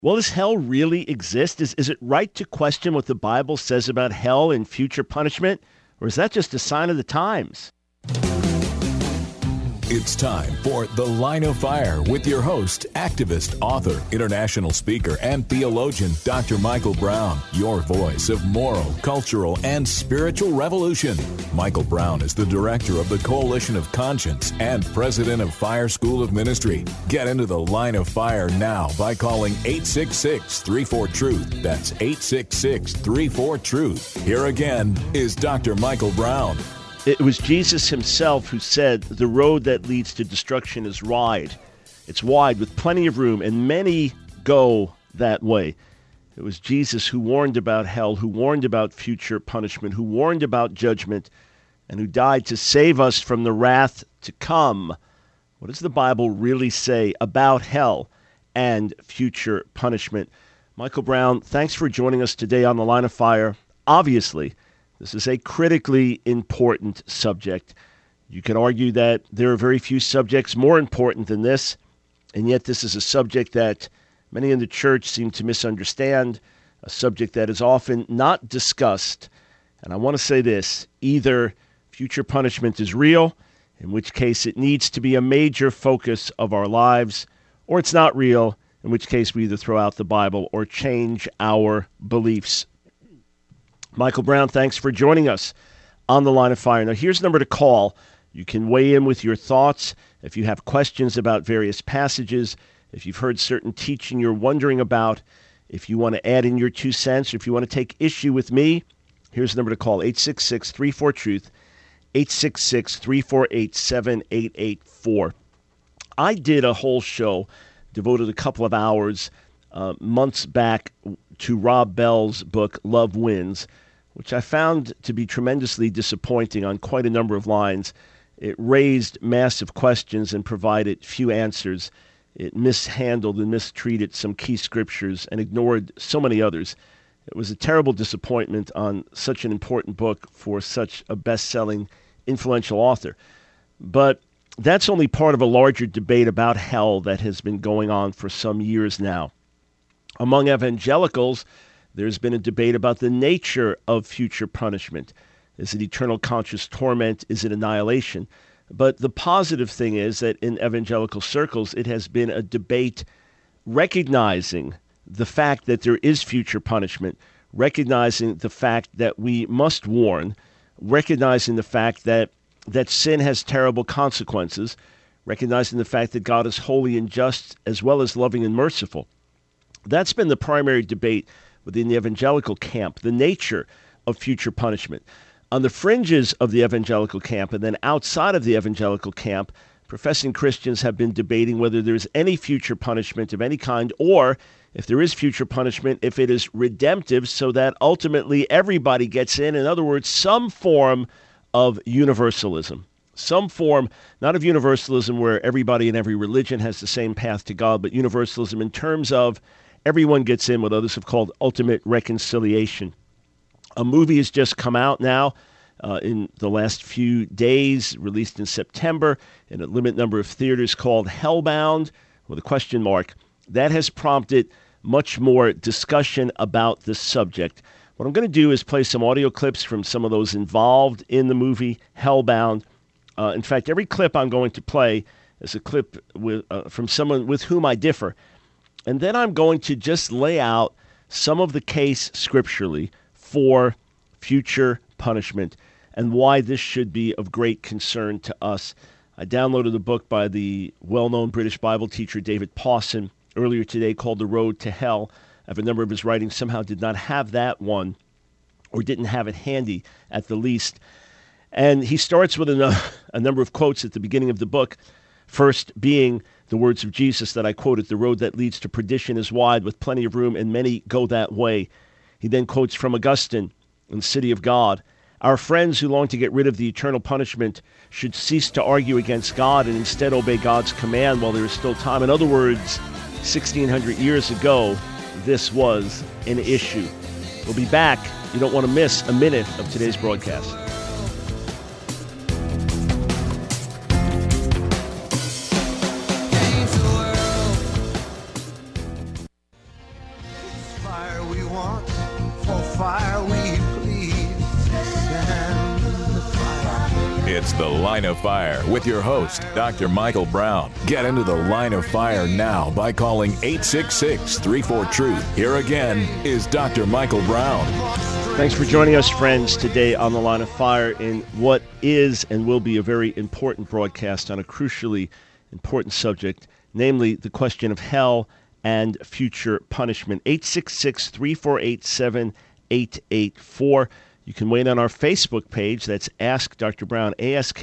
Well, does hell really exist? Is it right to question what the Bible says about hell and future punishment? Or is that just a sign of the times? It's time for The Line of Fire with your host, activist, author, international speaker, and theologian, Dr. Michael Brown, your voice of moral, cultural, and spiritual revolution. Michael Brown is the director of the Coalition of Conscience and president of Fire School of Ministry. Get into The Line of Fire now by calling 866-34-TRUTH. That's 866-34-TRUTH. Here again is Dr. Michael Brown. It was Jesus himself who said, "The road that leads to destruction is wide. It's wide with plenty of room, and many go that way." It was Jesus who warned about hell, who warned about future punishment, who warned about judgment, and who died to save us from the wrath to come. What does the Bible really say about hell and future punishment? Michael Brown, thanks for joining us today on The Line of Fire. Obviously, this is a critically important subject. You can argue that there are very few subjects more important than this, and yet this is a subject that many in the church seem to misunderstand, a subject that is often not discussed. And I want to say this: either future punishment is real, in which case it needs to be a major focus of our lives, or it's not real, in which case we either throw out the Bible or change our beliefs. Michael Brown, thanks for joining us on The Line of Fire. Now, here's the number to call. You can weigh in with your thoughts. If you have questions about various passages, if you've heard certain teaching you're wondering about, if you want to add in your 2 cents, or if you want to take issue with me, here's the number to call, 866-34-TRUTH, 866-348-7884. I did a whole show, devoted a couple of hours months back to Rob Bell's book, Love Wins, which I found to be tremendously disappointing on quite a number of lines. It raised massive questions and provided few answers. It mishandled and mistreated some key scriptures and ignored so many others. It was a terrible disappointment on such an important book for such a best-selling, influential author. But that's only part of a larger debate about hell that has been going on for some years now. Among evangelicals, there's been a debate about the nature of future punishment. Is it eternal conscious torment? Is it annihilation? But the positive thing is that in evangelical circles, it has been a debate recognizing the fact that there is future punishment, recognizing the fact that we must warn, recognizing the fact that sin has terrible consequences, recognizing the fact that God is holy and just as well as loving and merciful. That's been the primary debate within the evangelical camp, the nature of future punishment. On the fringes of the evangelical camp and then outside of the evangelical camp, professing Christians have been debating whether there's any future punishment of any kind, or if there is future punishment, if it is redemptive so that ultimately everybody gets in. In other words, some form of universalism. Some form, not of universalism where everybody in every religion has the same path to God, but universalism in terms of everyone gets in, what others have called ultimate reconciliation. A movie has just come out now in the last few days, released in September in a limited number of theaters, called Hellbound, with a question mark. That has prompted much more discussion about this subject. What I'm going to do is play some audio clips from some of those involved in the movie Hellbound. In fact, every clip I'm going to play is a clip from someone with whom I differ. And then I'm going to just lay out some of the case scripturally for future punishment and why this should be of great concern to us. I downloaded a book by the well-known British Bible teacher David Pawson earlier today called The Road to Hell. I have a number of his writings, somehow did not have that one or didn't have it handy at the least. And he starts with a number of quotes at the beginning of the book, first being the words of Jesus that I quoted, "The road that leads to perdition is wide with plenty of room, and many go that way." He then quotes from Augustine in the City of God, "Our friends who long to get rid of the eternal punishment should cease to argue against God and instead obey God's command while there is still time." In other words, 1,600 years ago, this was an issue. We'll be back. You don't want to miss a minute of today's broadcast. It's The Line of Fire with your host, Dr. Michael Brown. Get into The Line of Fire now by calling 866-34-TRUTH. Here again is Dr. Michael Brown. Thanks for joining us, friends, today on The Line of Fire in what is and will be a very important broadcast on a crucially important subject, namely the question of hell and future punishment. 866-348-7884. You can weigh in on our Facebook page. That's Ask Dr. Brown,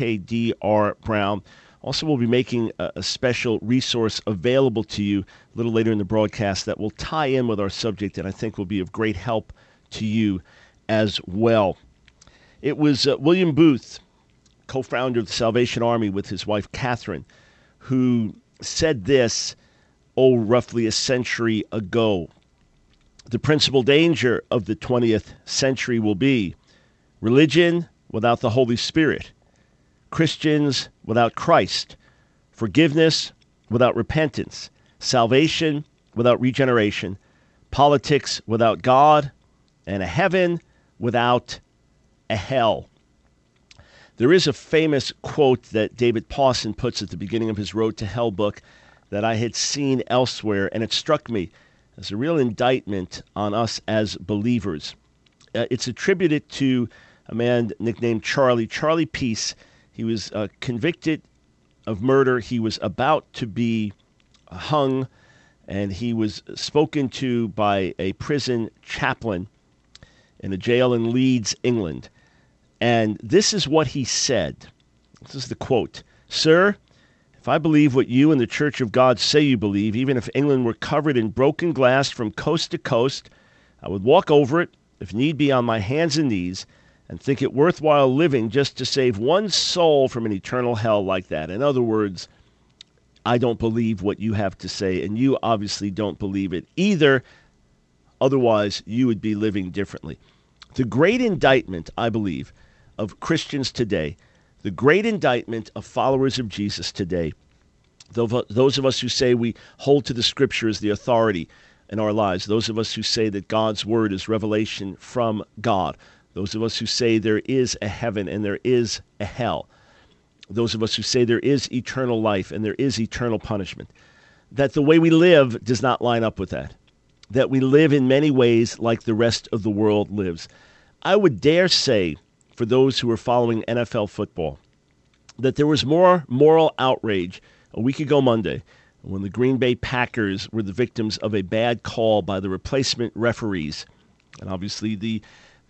ASKDR Brown. Also, we'll be making a special resource available to you a little later in the broadcast that will tie in with our subject and I think will be of great help to you as well. It was William Booth, co-founder of the Salvation Army with his wife Catherine, who said this, roughly a century ago. The principal danger of the 20th century will be religion without the Holy Spirit, Christians without Christ, forgiveness without repentance, salvation without regeneration, politics without God, and a heaven without a hell. There is a famous quote that David Pawson puts at the beginning of his Road to Hell book that I had seen elsewhere, and it struck me as a real indictment on us as believers. It's attributed to a man nicknamed Charlie Peace. He was convicted of murder. He was about to be hung, and he was spoken to by a prison chaplain in a jail in Leeds, England. And this is what he said. This is the quote. "Sir, if I believe what you and the Church of God say you believe, even if England were covered in broken glass from coast to coast, I would walk over it, if need be, on my hands and knees, and think it worthwhile living just to save one soul from an eternal hell like that." In other words, I don't believe what you have to say, and you obviously don't believe it either. Otherwise, you would be living differently. The great indictment, I believe, of Christians today, the great indictment of followers of Jesus today, those of us who say we hold to the Scripture as the authority in our lives, those of us who say that God's Word is revelation from God, those of us who say there is a heaven and there is a hell, those of us who say there is eternal life and there is eternal punishment, that the way we live does not line up with that, that we live in many ways like the rest of the world lives. I would dare say, for those who are following NFL football, that there was more moral outrage a week ago Monday when the Green Bay Packers were the victims of a bad call by the replacement referees. And obviously the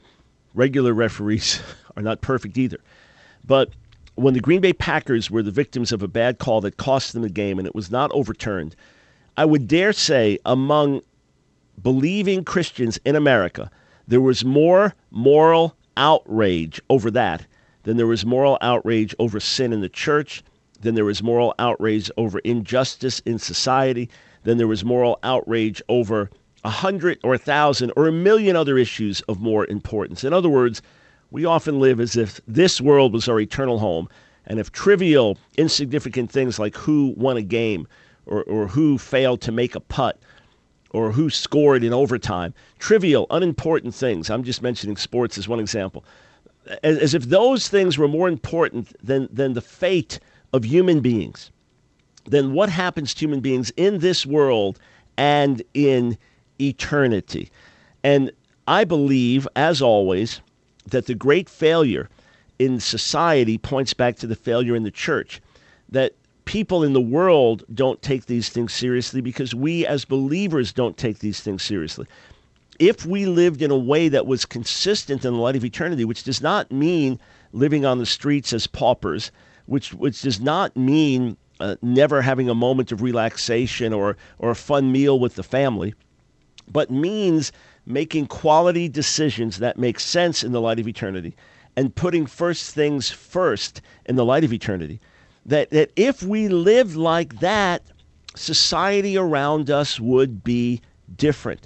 regular referees are not perfect either. But when the Green Bay Packers were the victims of a bad call that cost them the game and it was not overturned, I would dare say among believing Christians in America, there was more moral outrage over that than there was moral outrage over sin in the church, than there was moral outrage over injustice in society, than there was moral outrage over 100 or 1,000 or 1,000,000 other issues of more importance. In other words, we often live as if this world was our eternal home, and if trivial, insignificant things like who won a game or who failed to make a putt or who scored in overtime, trivial, unimportant things. I'm just mentioning sports as one example. As if those things were more important than the fate of human beings, than what happens to human beings in this world and in eternity. And I believe, as always, that the great failure in society points back to the failure in the church, that people in the world don't take these things seriously because we as believers don't take these things seriously. If we lived in a way that was consistent in the light of eternity, which does not mean living on the streets as paupers, which does not mean never having a moment of relaxation or a fun meal with the family, but means making quality decisions that make sense in the light of eternity and putting first things first in the light of eternity, that if we lived like that, society around us would be different.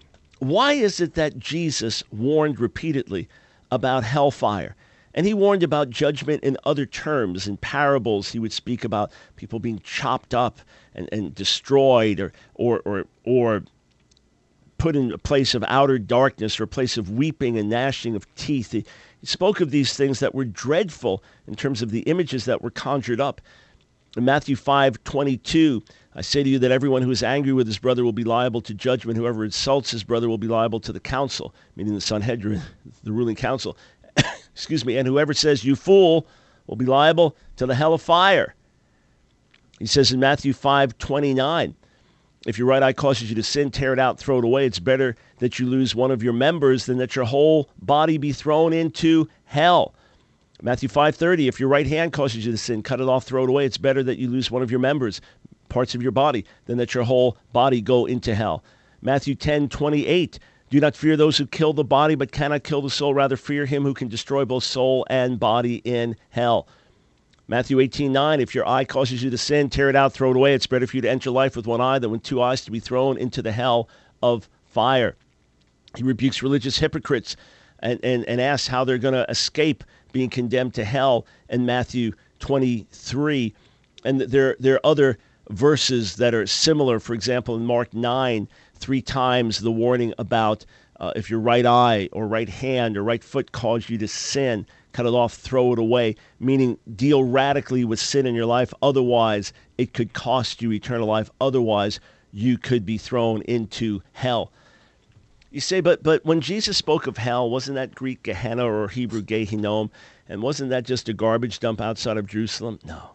Why is it that Jesus warned repeatedly about hellfire? And he warned about judgment in other terms. In parables, he would speak about people being chopped up and destroyed or put in a place of outer darkness or a place of weeping and gnashing of teeth. He spoke of these things that were dreadful in terms of the images that were conjured up. In Matthew 5:22, I say to you that everyone who is angry with his brother will be liable to judgment. Whoever insults his brother will be liable to the council, meaning the Sanhedrin, the ruling council. Excuse me. And whoever says, you fool, will be liable to the hell of fire. He says in Matthew 5:29, if your right eye causes you to sin, tear it out, throw it away. It's better that you lose one of your members than that your whole body be thrown into hell. Matthew 5:30, if your right hand causes you to sin, cut it off, throw it away. It's better that you lose one of your members, parts of your body, than that your whole body go into hell. Matthew 10:28, do not fear those who kill the body but cannot kill the soul. Rather fear him who can destroy both soul and body in hell. Matthew 18:9, if your eye causes you to sin, tear it out, throw it away. It's better for you to enter life with one eye than with two eyes to be thrown into the hell of fire. He rebukes religious hypocrites and asks how they're going to escape being condemned to hell in Matthew 23. And there are other verses that are similar. For example, in Mark 9, 3 times the warning about if your right eye or right hand or right foot cause you to sin, cut it off, throw it away, meaning deal radically with sin in your life. Otherwise, it could cost you eternal life. Otherwise, you could be thrown into hell. You say, but when Jesus spoke of hell, wasn't that Greek Gehenna or Hebrew Gehinnom? And wasn't that just a garbage dump outside of Jerusalem? No.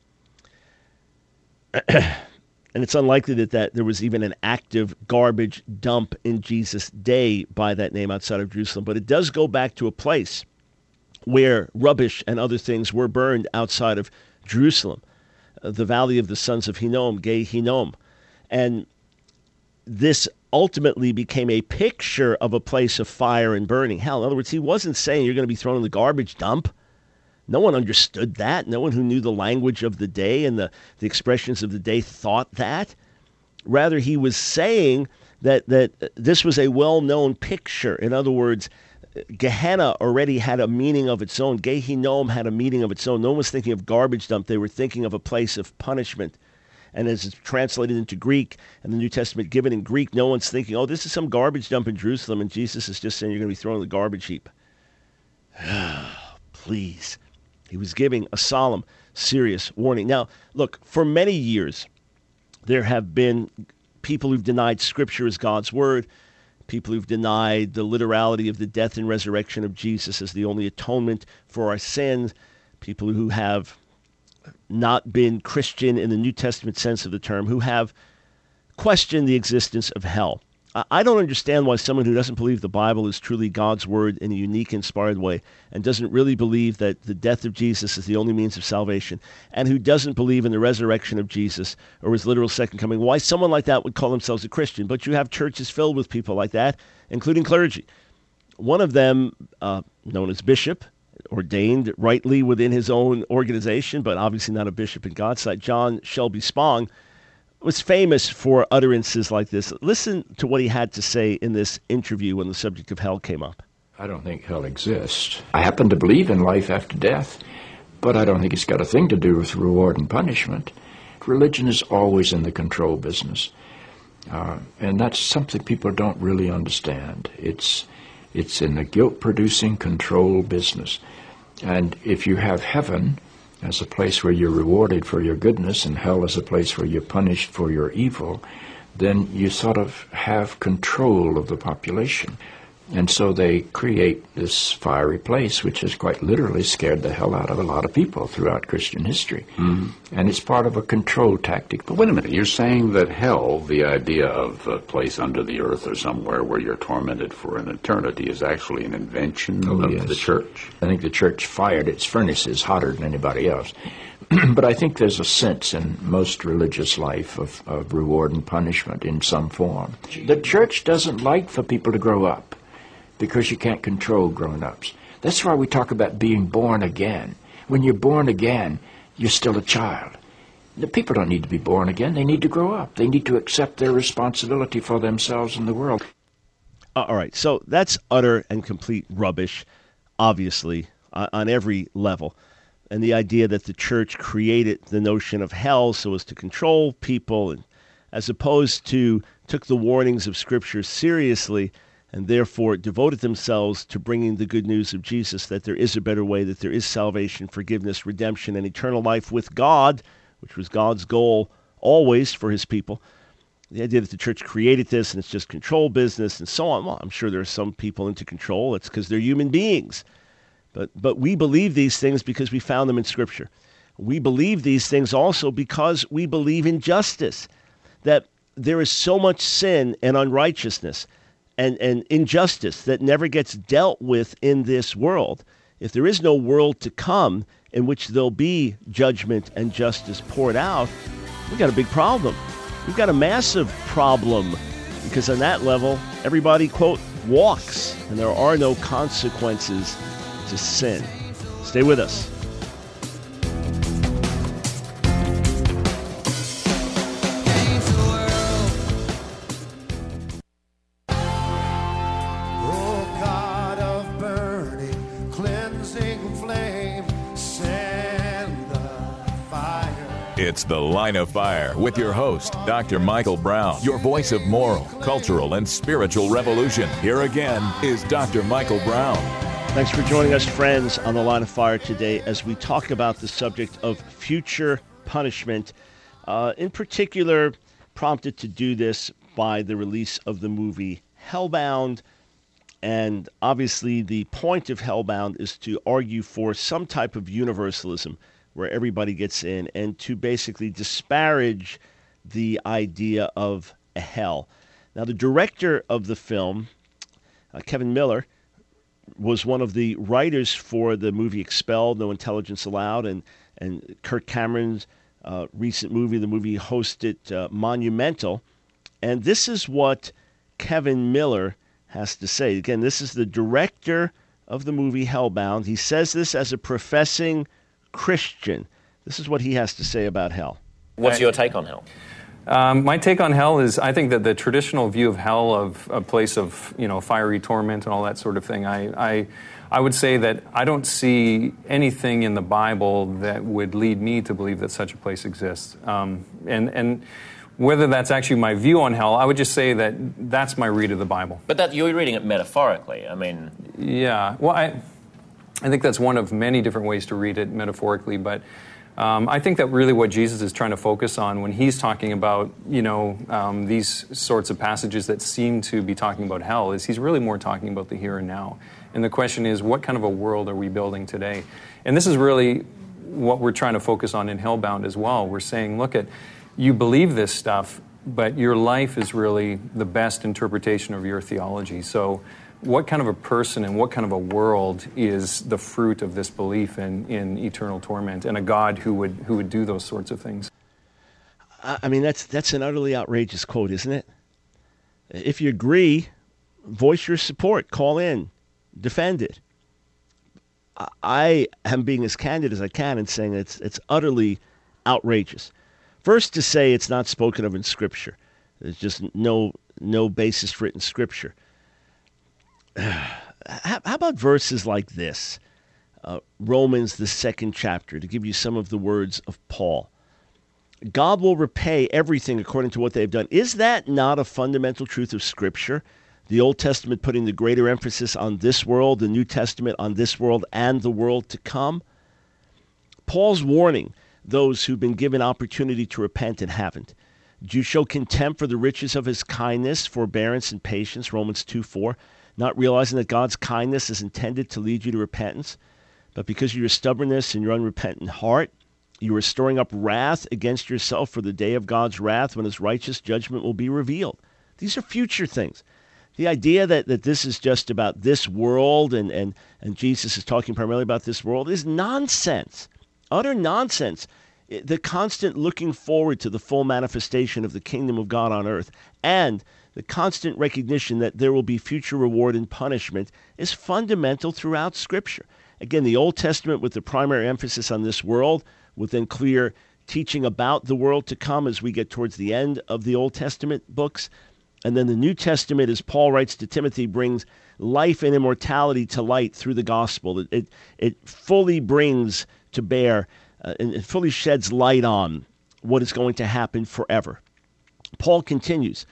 And it's unlikely that there was even an active garbage dump in Jesus' day by that name outside of Jerusalem. But it does go back to a place where rubbish and other things were burned outside of Jerusalem, the valley of the sons of Hinnom, Gehinnom. And this ultimately became a picture of a place of fire and burning hell. In other words, he wasn't saying you're going to be thrown in the garbage dump. No one understood that. No one who knew the language of the day and the expressions of the day thought that. Rather, he was saying that this was a well-known picture. In other words, Gehenna already had a meaning of its own. Gehinnom had a meaning of its own. No one was thinking of garbage dump. They were thinking of a place of punishment. And as it's translated into Greek and the New Testament given in Greek, no one's thinking, oh, this is some garbage dump in Jerusalem, and Jesus is just saying you're going to be thrown in the garbage heap. Please. He was giving a solemn, serious warning. Now, look, for many years, there have been people who've denied Scripture as God's Word, people who've denied the literality of the death and resurrection of Jesus as the only atonement for our sins, people who have not been Christian in the New Testament sense of the term, who have questioned the existence of hell. I don't understand why someone who doesn't believe the Bible is truly God's Word in a unique, inspired way, and doesn't really believe that the death of Jesus is the only means of salvation, and who doesn't believe in the resurrection of Jesus or his literal second coming, why someone like that would call themselves a Christian. But you have churches filled with people like that, including clergy. One of them, known as Bishop, ordained rightly within his own organization, but obviously not a bishop in God's sight, John Shelby Spong, was famous for utterances like this. Listen to what he had to say in this interview when the subject of hell came up. I don't think hell exists. I happen to believe in life after death, but I don't think it's got a thing to do with reward and punishment. Religion is always in the control business, and that's something people don't really understand. It's in the guilt-producing control business. And if you have heaven as a place where you're rewarded for your goodness and hell as a place where you're punished for your evil, then you sort of have control of the population. And so they create this fiery place, which has quite literally scared the hell out of a lot of people throughout Christian history. Mm-hmm. And it's part of a control tactic. But wait a minute, you're saying that hell, the idea of a place under the earth or somewhere where you're tormented for an eternity, is actually an invention of the church? I think the church fired its furnaces hotter than anybody else. But I think there's a sense in most religious life of reward and punishment in some form. The church doesn't like for people to grow up, because you can't control grown-ups. That's why we talk about being born again. When you're born again, you're still a child. The people don't need to be born again. They need to grow up. They need to accept their responsibility for themselves and the world. All right, so that's utter and complete rubbish, obviously, on every level. And the idea that the church created the notion of hell so as to control people, and as opposed to took the warnings of Scripture seriously, and therefore devoted themselves to bringing the good news of Jesus, that there is a better way, that there is salvation, forgiveness, redemption, and eternal life with God, which was God's goal always for his people. The idea that the church created this and it's just control business and so on. Well, I'm sure there are some people into control. It's because they're human beings. But we believe these things because we found them in Scripture. We believe these things also because we believe in justice, that there is so much sin and unrighteousness and injustice that never gets dealt with in this world. If there is no world to come in which there'll be judgment and justice poured out, we've got a big problem. We've got a massive problem because on that level, everybody, quote, walks, and there are no consequences to sin. Stay with us. It's The Line of Fire with your host, Dr. Michael Brown, your voice of moral, cultural, and spiritual revolution. Here again is Dr. Michael Brown. Thanks for joining us, friends, on The Line of Fire today as we talk about the subject of future punishment, in particular prompted to do this by the release of the movie Hellbound. And obviously the point of Hellbound is to argue for some type of universalism where everybody gets in, and to basically disparage the idea of a hell. Now, the director of the film, Kevin Miller, was one of the writers for the movie Expelled, No Intelligence Allowed, and Kirk Cameron's recent movie, the movie hosted Monumental. And this is what Kevin Miller has to say. Again, this is the director of the movie Hellbound. He says this as a professing Christian. This is what he has to say about hell. What's your take on hell? My take on hell is, I think that the traditional view of hell, of a place of, fiery torment and all that sort of thing, I would say that I don't see anything in the Bible that would lead me to believe that such a place exists. And whether that's actually my view on hell, I would just say that that's my read of the Bible. But you're reading it metaphorically. Yeah. Well, I think that's one of many different ways to read it metaphorically, but I think that really what Jesus is trying to focus on when he's talking about, these sorts of passages that seem to be talking about hell is he's really more talking about the here and now. And the question is, what kind of a world are we building today? And this is really what we're trying to focus on in Hellbound as well. We're saying, look, you believe this stuff, but your life is really the best interpretation of your theology. So what kind of a person and what kind of a world is the fruit of this belief in eternal torment and a God who would do those sorts of things? That's an utterly outrageous quote, isn't it? If you agree, voice your support, call in, defend it. I am being as candid as I can in saying it's utterly outrageous. First, to say it's not spoken of in Scripture. There's just no basis for it in Scripture. How about verses like this? Romans, the 2nd chapter, to give you some of the words of Paul. God will repay everything according to what they've done. Is that not a fundamental truth of Scripture? The Old Testament putting the greater emphasis on this world, the New Testament on this world and the world to come. Paul's warning those who've been given opportunity to repent and haven't. Do you show contempt for the riches of his kindness, forbearance, and patience, Romans 2:4. Not realizing that God's kindness is intended to lead you to repentance, but because of your stubbornness and your unrepentant heart, you are storing up wrath against yourself for the day of God's wrath when his righteous judgment will be revealed. These are future things. The idea that this is just about this world and Jesus is talking primarily about this world is nonsense, utter nonsense. The constant looking forward to the full manifestation of the kingdom of God on earth and the constant recognition that there will be future reward and punishment is fundamental throughout Scripture. Again, the Old Testament with the primary emphasis on this world, with then clear teaching about the world to come as we get towards the end of the Old Testament books. And then the New Testament, as Paul writes to Timothy, brings life and immortality to light through the gospel. It fully brings to bear and it fully sheds light on what is going to happen forever. Paul continues,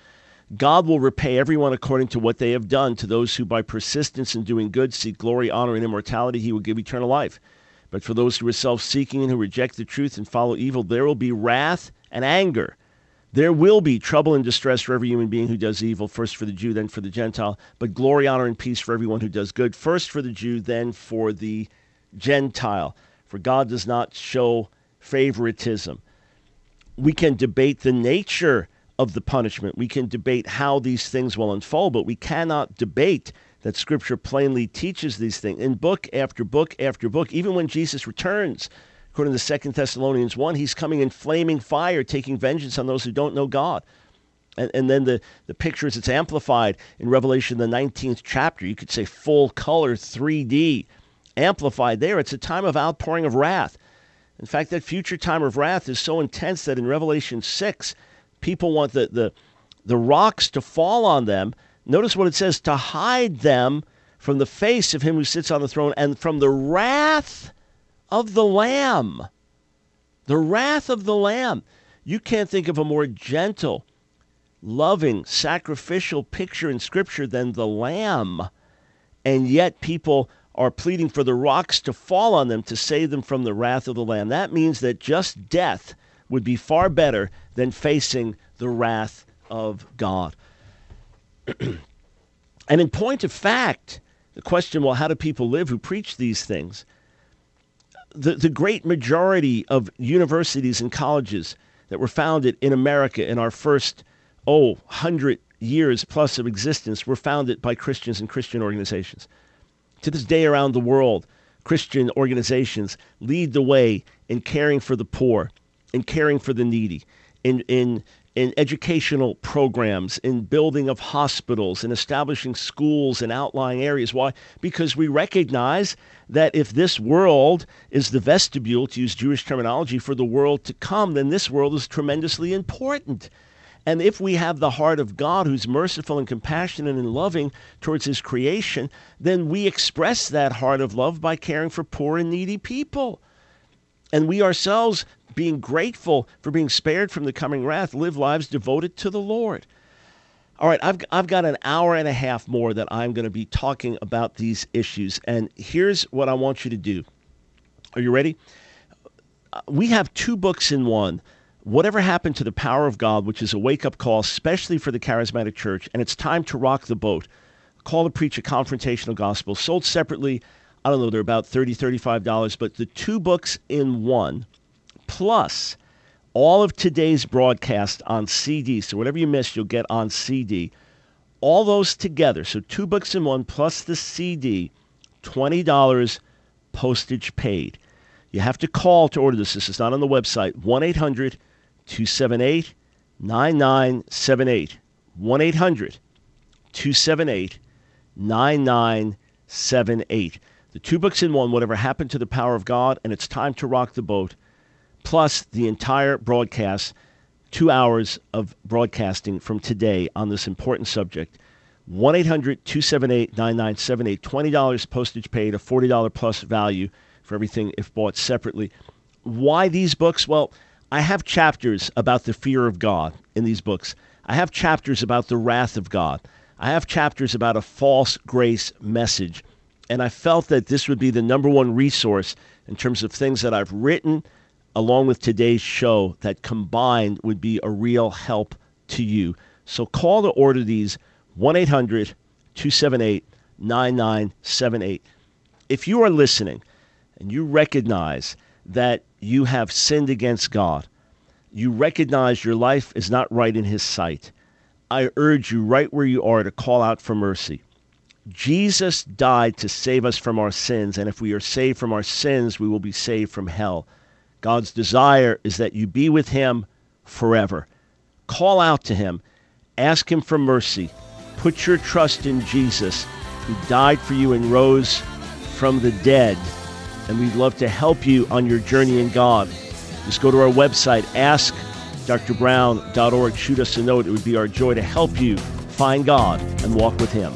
God will repay everyone according to what they have done. To those who by persistence in doing good seek glory, honor, and immortality, he will give eternal life. But for those who are self-seeking and who reject the truth and follow evil, there will be wrath and anger. There will be trouble and distress for every human being who does evil, first for the Jew, then for the Gentile, but glory, honor, and peace for everyone who does good, first for the Jew, then for the Gentile. For God does not show favoritism. We can debate the nature of the punishment. We can debate how these things will unfold, but we cannot debate that Scripture plainly teaches these things. In book after book after book, even when Jesus returns, according to 2 Thessalonians 1, he's coming in flaming fire, taking vengeance on those who don't know God. And then the picture is, it's amplified in Revelation, the 19th chapter. You could say full color 3D, amplified there. It's a time of outpouring of wrath. In fact, that future time of wrath is so intense that in Revelation 6, people want the rocks to fall on them. Notice what it says, to hide them from the face of him who sits on the throne and from the wrath of the Lamb. The wrath of the Lamb. You can't think of a more gentle, loving, sacrificial picture in Scripture than the Lamb. And yet people are pleading for the rocks to fall on them to save them from the wrath of the Lamb. That means that just death would be far better than facing the wrath of God. And in point of fact, the question, well, how do people live who preach these things? The great majority of universities and colleges that were founded in America in our first, 100 years plus of existence were founded by Christians and Christian organizations. To this day around the world, Christian organizations lead the way in caring for the poor, in caring for the needy, in educational programs, in building of hospitals, in establishing schools in outlying areas. Why? Because we recognize that if this world is the vestibule, to use Jewish terminology, for the world to come, then this world is tremendously important. And if we have the heart of God, who's merciful and compassionate and loving towards his creation, then we express that heart of love by caring for poor and needy people. And we ourselves, being grateful for being spared from the coming wrath, live lives devoted to the Lord. All right, I've got an hour and a half more that I'm going to be talking about these issues. And here's what I want you to do. Are you ready? We have 2 books in one. Whatever Happened to the Power of God, which is a wake-up call, especially for the charismatic church, and it's time to rock the boat. Call to preach a confrontational gospel. Sold separately, I don't know, they're about $30, $35, but the 2 books in one, plus all of today's broadcast on CD. So whatever you missed, you'll get on CD. All those together, so 2 books in one plus the CD, $20 postage paid. You have to call to order this. This is not on the website. 1-800-278-9978. 1-800-278-9978. The 2 books in one, Whatever Happened to the Power of God, and It's Time to Rock the Boat, plus the entire broadcast, 2 hours of broadcasting from today on this important subject. 1-800-278-9978. $20 postage paid, a $40 plus value for everything if bought separately. Why these books? Well, I have chapters about the fear of God in these books. I have chapters about the wrath of God. I have chapters about a false grace message. And I felt that this would be the number one resource in terms of things that I've written along with today's show that combined would be a real help to you. So call to order these, 1-800-278-9978. If you are listening and you recognize that you have sinned against God, you recognize your life is not right in his sight, I urge you right where you are to call out for mercy. Jesus died to save us from our sins, and if we are saved from our sins, we will be saved from hell. God's desire is that you be with him forever. Call out to him. Ask him for mercy. Put your trust in Jesus, who died for you and rose from the dead. And we'd love to help you on your journey in God. Just go to our website, askdrbrown.org. Shoot us a note. It would be our joy to help you find God and walk with him.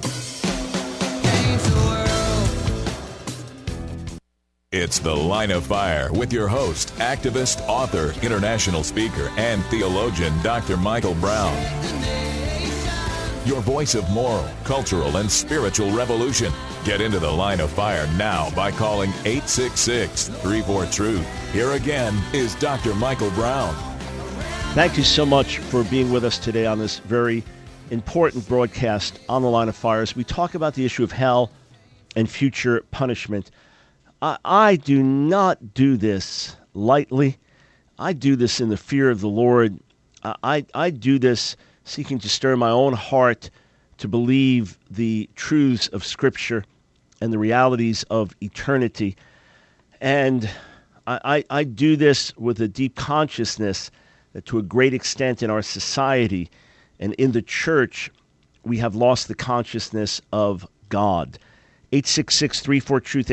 It's The Line of Fire with your host, activist, author, international speaker, and theologian, Dr. Michael Brown. your voice of moral, cultural, and spiritual revolution. Get into the Line of Fire now by calling 866-34-TRUTH. Here again is Dr. Michael Brown. Thank you so much for being with us today on this very important broadcast on the Line of Fire as we talk about the issue of hell and future punishment. I do not do this lightly. I do this in the fear of the Lord. I do this seeking to stir my own heart to believe the truths of Scripture and the realities of eternity. And I do this with a deep consciousness that to a great extent in our society and in the church, we have lost the consciousness of God. 866-34-TRUTH,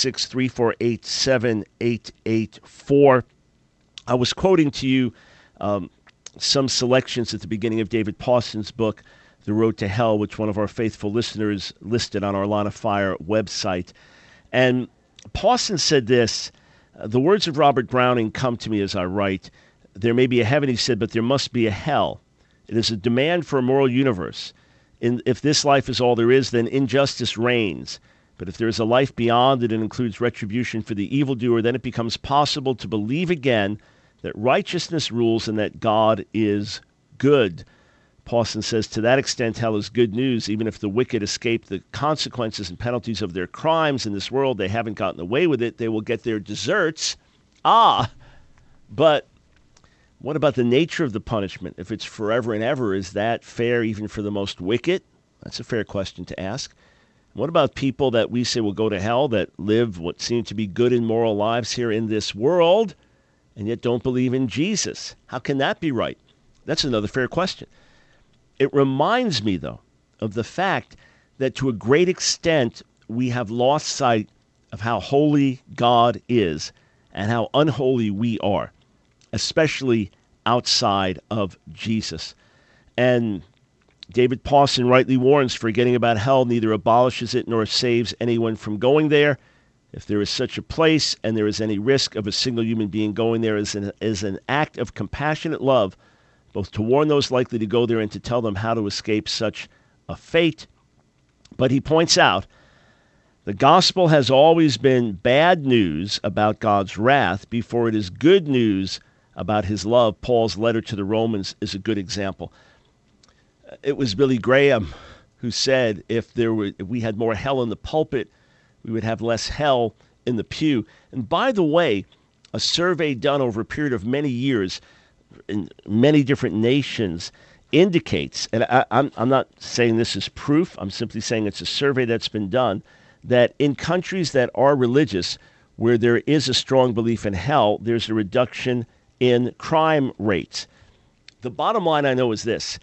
866-3487-884. I was quoting to you some selections at the beginning of David Pawson's book, The Road to Hell, which one of our faithful listeners listed on our Line of Fire website. And Pawson said this, the words of Robert Browning come to me as I write. There may be a heaven, he said, but there must be a hell. It is a demand for a moral universe. If this life is all there is, then injustice reigns. But if there is a life beyond it and includes retribution for the evildoer, then it becomes possible to believe again that righteousness rules and that God is good. Pawson says, to that extent, hell is good news. Even if the wicked escape the consequences and penalties of their crimes in this world, they haven't gotten away with it. They will get their deserts. But what about the nature of the punishment? If it's forever and ever, is that fair even for the most wicked? That's a fair question to ask. What about people that we say will go to hell that live what seem to be good and moral lives here in this world and yet don't believe in Jesus? How can that be right? That's another fair question. It reminds me, though, of the fact that to a great extent we have lost sight of how holy God is and how unholy we are, especially outside of Jesus. And David Pawson rightly warns, forgetting about hell neither abolishes it nor saves anyone from going there. If there is such a place and there is any risk of a single human being going there is an act of compassionate love, both to warn those likely to go there and to tell them how to escape such a fate. But he points out, the gospel has always been bad news about God's wrath before it is good news about his love. Paul's letter to the Romans is a good example. It was Billy Graham who said if we had more hell in the pulpit, we would have less hell in the pew. And by the way, a survey done over a period of many years in many different nations indicates, and I'm not saying this is proof, I'm simply saying it's a survey that's been done, that in countries that are religious, where there is a strong belief in hell, there's a reduction in crime rates. The bottom line I know is this.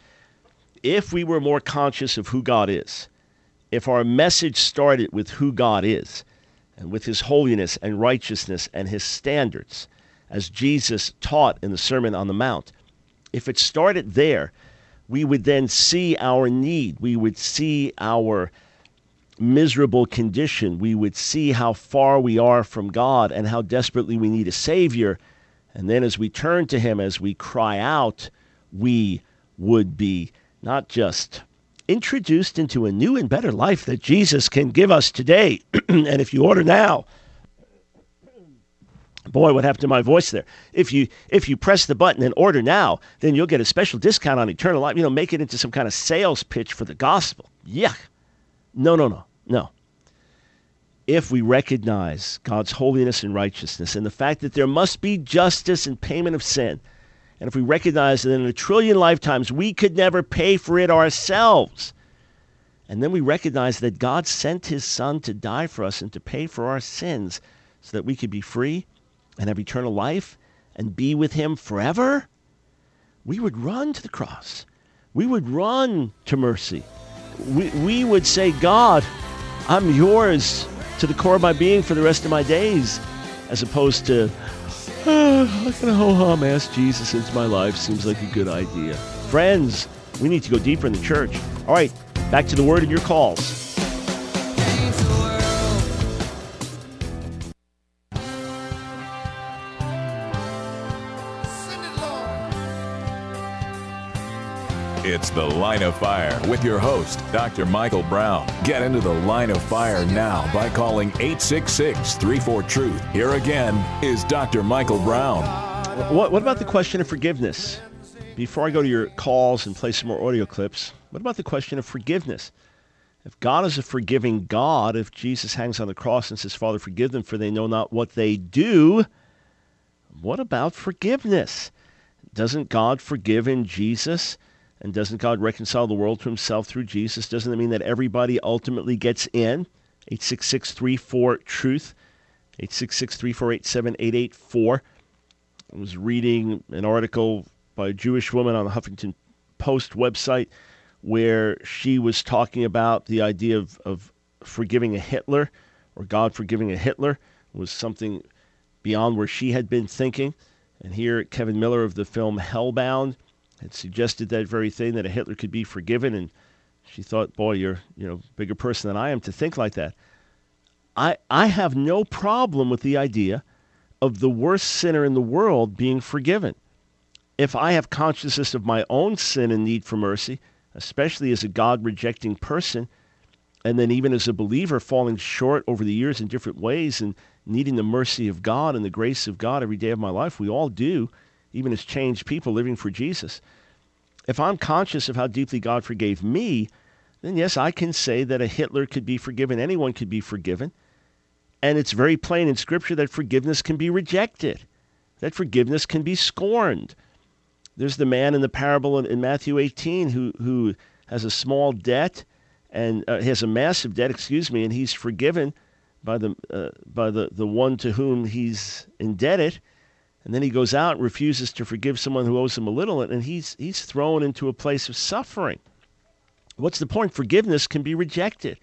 If we were more conscious of who God is, if our message started with who God is, and with his holiness and righteousness and his standards, as Jesus taught in the Sermon on the Mount, if it started there, we would then see our need. We would see our miserable condition. We would see how far we are from God and how desperately we need a Savior. And then as we turn to him, as we cry out, we would be not just introduced into a new and better life that Jesus can give us today. And if you order now, boy, what happened to my voice there? If you press the button and order now, then you'll get a special discount on eternal life. Make it into some kind of sales pitch for the gospel. Yuck. No. If we recognize God's holiness and righteousness and the fact that there must be justice and payment of sin, and if we recognize that in a trillion lifetimes we could never pay for it ourselves, and then we recognize that God sent his Son to die for us and to pay for our sins so that we could be free and have eternal life and be with him forever, we would run to the cross. We would run to mercy. We would say, God, I'm yours to the core of my being for the rest of my days, as opposed to, how can I ho-hum ask Jesus into my life? Seems like a good idea. Friends, we need to go deeper in the church. All right, back to the word and your calls. It's The Line of Fire with your host, Dr. Michael Brown. Get into the Line of Fire now by calling 866-34-TRUTH. Here again is Dr. Michael Brown. What about the question of forgiveness? Before I go to your calls and play some more audio clips, what about the question of forgiveness? If God is a forgiving God, if Jesus hangs on the cross and says, Father, forgive them for they know not what they do, what about forgiveness? Doesn't God forgive in Jesus? And doesn't God reconcile the world to himself through Jesus? Doesn't it mean that everybody ultimately gets in? 866-34-TRUTH, 866-348-7884. I was reading an article by a Jewish woman on the Huffington Post website where she was talking about the idea of forgiving a Hitler, or God forgiving a Hitler, was something beyond where she had been thinking. And here Kevin Miller of the film Hellbound had suggested that very thing, that a Hitler could be forgiven, and she thought, boy, you're a bigger person than I am to think like that. I have no problem with the idea of the worst sinner in the world being forgiven. If I have consciousness of my own sin and need for mercy, especially as a God-rejecting person, and then even as a believer falling short over the years in different ways and needing the mercy of God and the grace of God every day of my life, we all do, even as changed people living for Jesus. If I'm conscious of how deeply God forgave me, then yes, I can say that a Hitler could be forgiven, anyone could be forgiven. And it's very plain in Scripture that forgiveness can be rejected, that forgiveness can be scorned. There's the man in the parable in Matthew 18 who has a small debt, and has a massive debt, and he's forgiven by the one to whom he's indebted, and then he goes out and refuses to forgive someone who owes him a little, and he's thrown into a place of suffering. What's the point? Forgiveness can be rejected.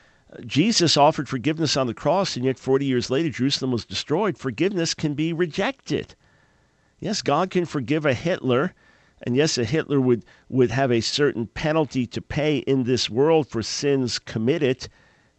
Jesus offered forgiveness on the cross, and yet 40 years later, Jerusalem was destroyed. Forgiveness can be rejected. Yes, God can forgive a Hitler, and yes, a Hitler would have a certain penalty to pay in this world for sins committed,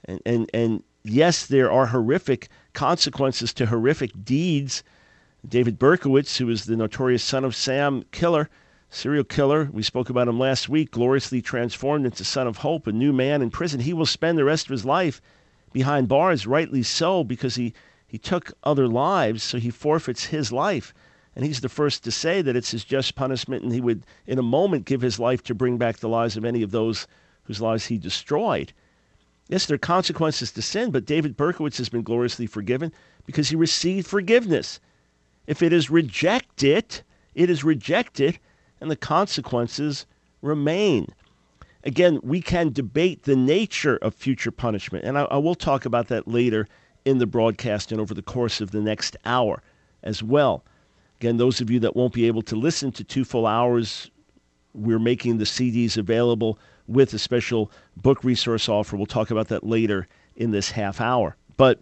and yes, there are horrific consequences to horrific deeds. David Berkowitz, who is the notorious Son of Sam killer, serial killer, we spoke about him last week, gloriously transformed into Son of Hope, a new man in prison. He will spend the rest of his life behind bars, rightly so, because he took other lives, so he forfeits his life. And he's the first to say that it's his just punishment, and he would, in a moment, give his life to bring back the lives of any of those whose lives he destroyed. Yes, there are consequences to sin, but David Berkowitz has been gloriously forgiven because he received forgiveness. If it is rejected, it is rejected, and the consequences remain. Again, we can debate the nature of future punishment, and I will talk about that later in the broadcast and over the course of the next hour as well. Again, those of you that won't be able to listen to 2 full hours, we're making the CDs available with a special book resource offer. We'll talk about that later in this half hour. But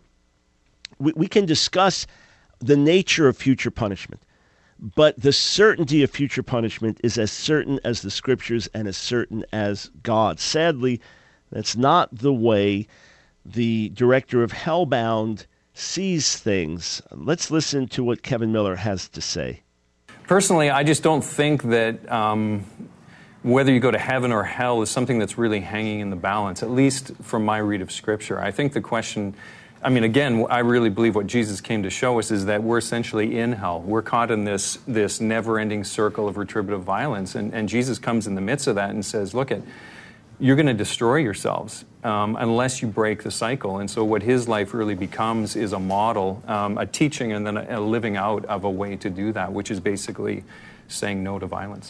we can discuss the nature of future punishment. But the certainty of future punishment is as certain as the Scriptures and as certain as God. Sadly, that's not the way the director of Hellbound sees things. Let's listen to what Kevin Miller has to say. Personally, I just don't think that whether you go to heaven or hell is something that's really hanging in the balance, at least from my read of Scripture. I think the question, again, I really believe what Jesus came to show us is that we're essentially in hell. We're caught in this never-ending circle of retributive violence, and Jesus comes in the midst of that and says, look, you're going to destroy yourselves unless you break the cycle. And so what his life really becomes is a model, a teaching, and then a living out of a way to do that, which is basically saying no to violence.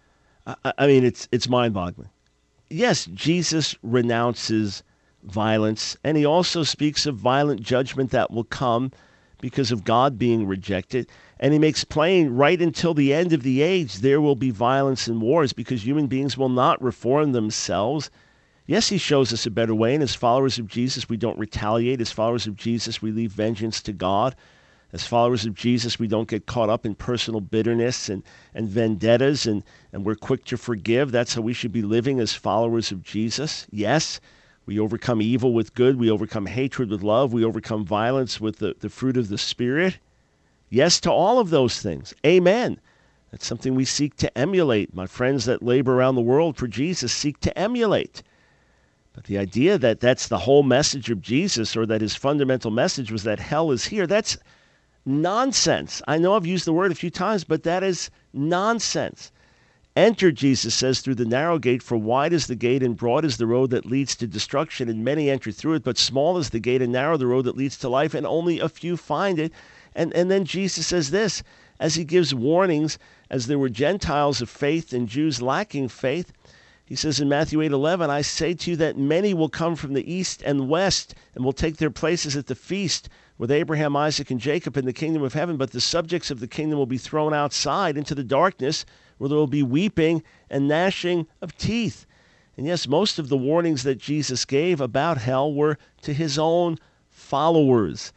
It's mind-boggling. Yes, Jesus renounces violence, and he also speaks of violent judgment that will come because of God being rejected. And he makes plain right until the end of the age there will be violence and wars because human beings will not reform themselves. Yes, he shows us a better way, and as followers of Jesus, we don't retaliate. As followers of Jesus, we leave vengeance to God. As followers of Jesus, we don't get caught up in personal bitterness and vendettas, and we're quick to forgive. That's how we should be living as followers of Jesus. Yes, we overcome evil with good. We overcome hatred with love. We overcome violence with the fruit of the Spirit. Yes to all of those things. Amen. That's something we seek to emulate. My friends that labor around the world for Jesus seek to emulate. But the idea that that's the whole message of Jesus, or that his fundamental message was that hell is here, that's nonsense. I know I've used the word a few times, but that is nonsense. Enter, Jesus says, through the narrow gate, for wide is the gate and broad is the road that leads to destruction, and many enter through it, but small is the gate and narrow the road that leads to life, and only a few find it. And then Jesus says this, as he gives warnings, as there were Gentiles of faith and Jews lacking faith. He says in Matthew 8:11, I say to you that many will come from the east and west and will take their places at the feast with Abraham, Isaac, and Jacob in the kingdom of heaven, but the subjects of the kingdom will be thrown outside into the darkness, where there will be weeping and gnashing of teeth. And yes, most of the warnings that Jesus gave about hell were to his own followers.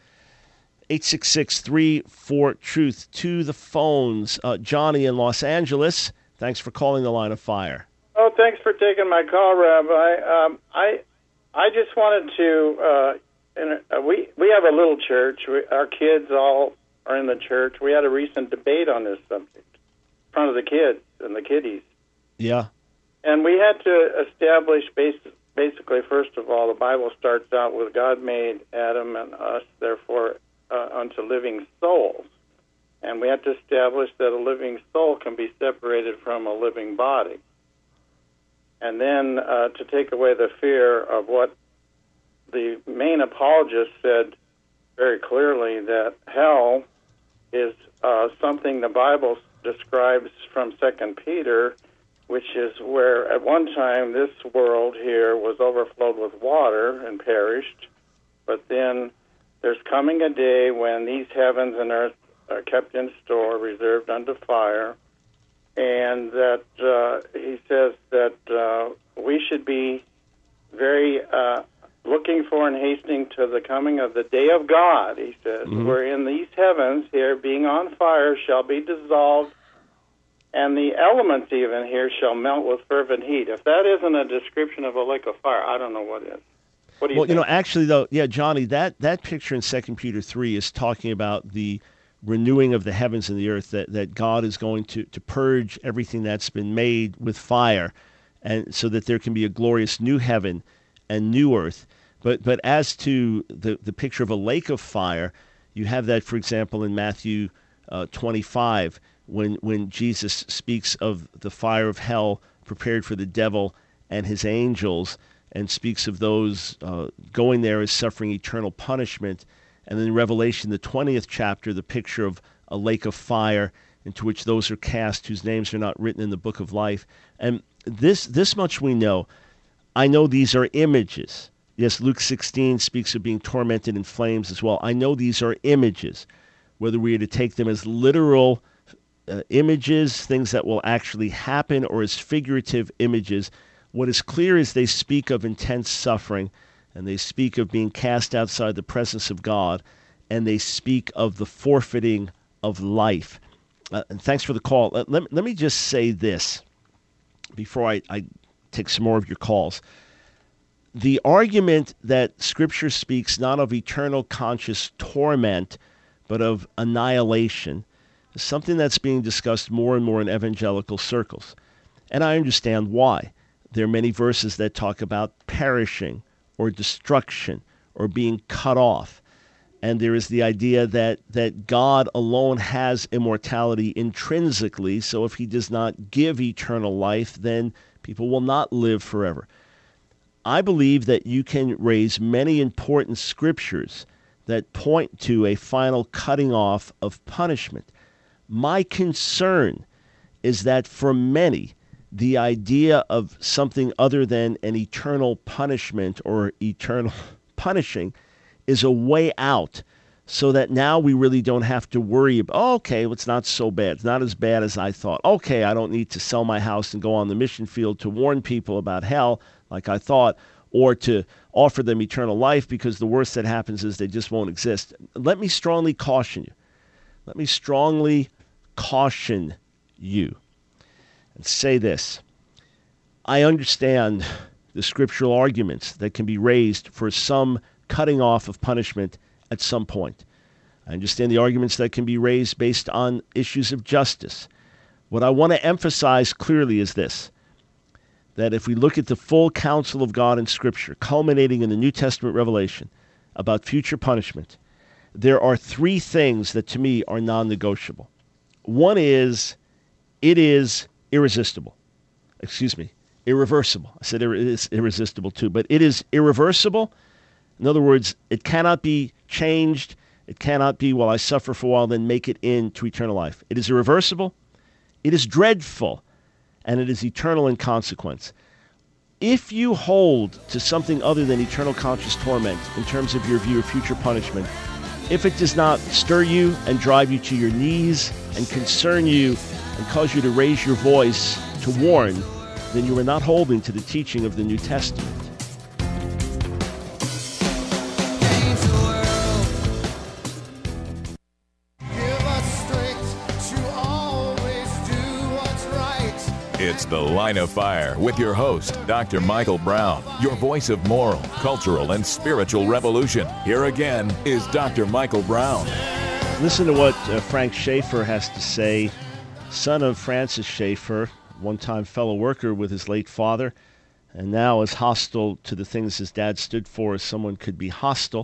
866-34-TRUTH to the phones. Johnny in Los Angeles, thanks for calling the Line of Fire. Oh, thanks for taking my call, Rabbi. I just wanted to. We have a little church. Our kids all are in the church. We had a recent debate on this subject in front of the kids and the kiddies. Yeah. And we had to establish basically, first of all, the Bible starts out with God made Adam and us, therefore, unto living souls. And we had to establish that a living soul can be separated from a living body. And then to take away the fear of what the main apologist said very clearly, that hell is something the Bible describes from 2 Peter, which is where at one time this world here was overflowed with water and perished, but then there's coming a day when these heavens and earth are kept in store, reserved unto fire, and that he says that we should be very looking for and hastening to the coming of the day of God, he says, wherein these heavens here, being on fire, shall be dissolved, and the elements even here shall melt with fervent heat. If that isn't a description of a lake of fire, I don't know what is. What do you think? Actually, though, yeah, Johnny, that picture in 2 Peter 3 is talking about the renewing of the heavens and the earth, that God is going to purge everything that's been made with fire, and so that there can be a glorious new heaven and new earth. But as to the picture of a lake of fire, you have that, for example, in Matthew 25, when Jesus speaks of the fire of hell prepared for the devil and his angels, and speaks of those going there as suffering eternal punishment. And then in Revelation, the 20th chapter, the picture of a lake of fire into which those are cast whose names are not written in the book of life. And this much we know. I know these are images. Yes, Luke 16 speaks of being tormented in flames as well. I know these are images. Whether we are to take them as literal images, things that will actually happen, or as figurative images, what is clear is they speak of intense suffering, and they speak of being cast outside the presence of God, and they speak of the forfeiting of life. And thanks for the call. Let me just say this before I take some more of your calls. The argument that Scripture speaks not of eternal conscious torment, but of annihilation, is something that's being discussed more and more in evangelical circles. And I understand why. There are many verses that talk about perishing or destruction or being cut off. And there is the idea that God alone has immortality intrinsically, so if he does not give eternal life, then people will not live forever. I believe that you can raise many important scriptures that point to a final cutting off of punishment. My concern is that for many, the idea of something other than an eternal punishment or eternal punishing is a way out, so that now we really don't have to worry about, okay, well, it's not so bad. It's not as bad as I thought. Okay, I don't need to sell my house and go on the mission field to warn people about hell like I thought, or to offer them eternal life, because the worst that happens is they just won't exist. Let me strongly caution you. Let me strongly caution you and say this. I understand the scriptural arguments that can be raised for some cutting off of punishment at some point. I understand the arguments that can be raised based on issues of justice. What I want to emphasize clearly is this, that if we look at the full counsel of God in Scripture, culminating in the New Testament revelation about future punishment, there are three things that to me are non-negotiable. One is, it is irresistible. Irreversible. I said it is irresistible too, but it is irreversible. In other words, it cannot be changed. It cannot be, well, I suffer for a while, then make it into eternal life. It is irreversible. It is dreadful. And it is eternal in consequence. If you hold to something other than eternal conscious torment in terms of your view of future punishment, if it does not stir you and drive you to your knees and concern you and cause you to raise your voice to warn, then you are not holding to the teaching of the New Testament. It's The Line of Fire with your host, Dr. Michael Brown, your voice of moral, cultural, and spiritual revolution. Here again is Dr. Michael Brown. Listen to what Frank Schaeffer has to say, son of Francis Schaeffer, one-time fellow worker with his late father, and now as hostile to the things his dad stood for as someone could be hostile.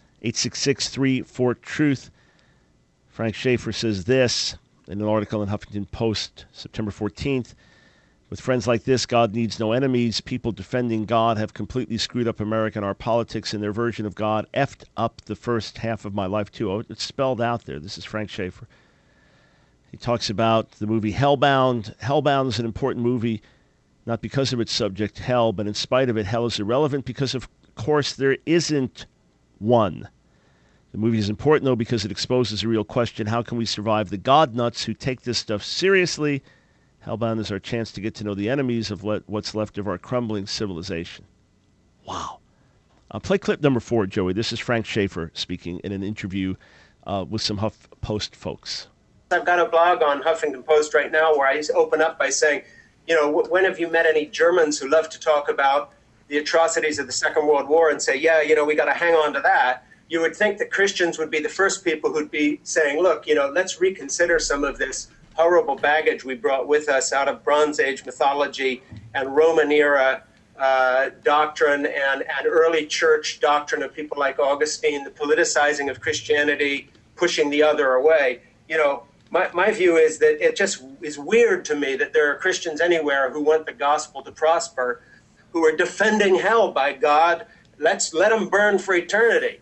866-34-TRUTH. Frank Schaeffer says this in an article in Huffington Post, September 14th. With friends like this, God needs no enemies. People defending God have completely screwed up America and our politics, and their version of God effed up the first half of my life, too. Oh, it's spelled out there. This is Frank Schaeffer. He talks about the movie Hellbound. Hellbound is an important movie, not because of its subject, hell, but in spite of it, hell is irrelevant because, of course, there isn't one. The movie is important, though, because it exposes a real question. How can we survive the God nuts who take this stuff seriously? Hellbound is our chance to get to know the enemies of what's left of our crumbling civilization. Wow. Play clip number 4, Joey. This is Frank Schaeffer speaking in an interview with some HuffPost folks. I've got a blog on Huffington Post right now where I open up by saying, when have you met any Germans who love to talk about the atrocities of the Second World War and say, we got to hang on to that? You would think that Christians would be the first people who'd be saying, look, let's reconsider some of this horrible baggage we brought with us out of Bronze Age mythology and Roman era doctrine and early church doctrine of people like Augustine, the politicizing of Christianity, pushing the other away. My view is that it just is weird to me that there are Christians anywhere who want the gospel to prosper, who are defending hell by God. Let's let them burn for eternity.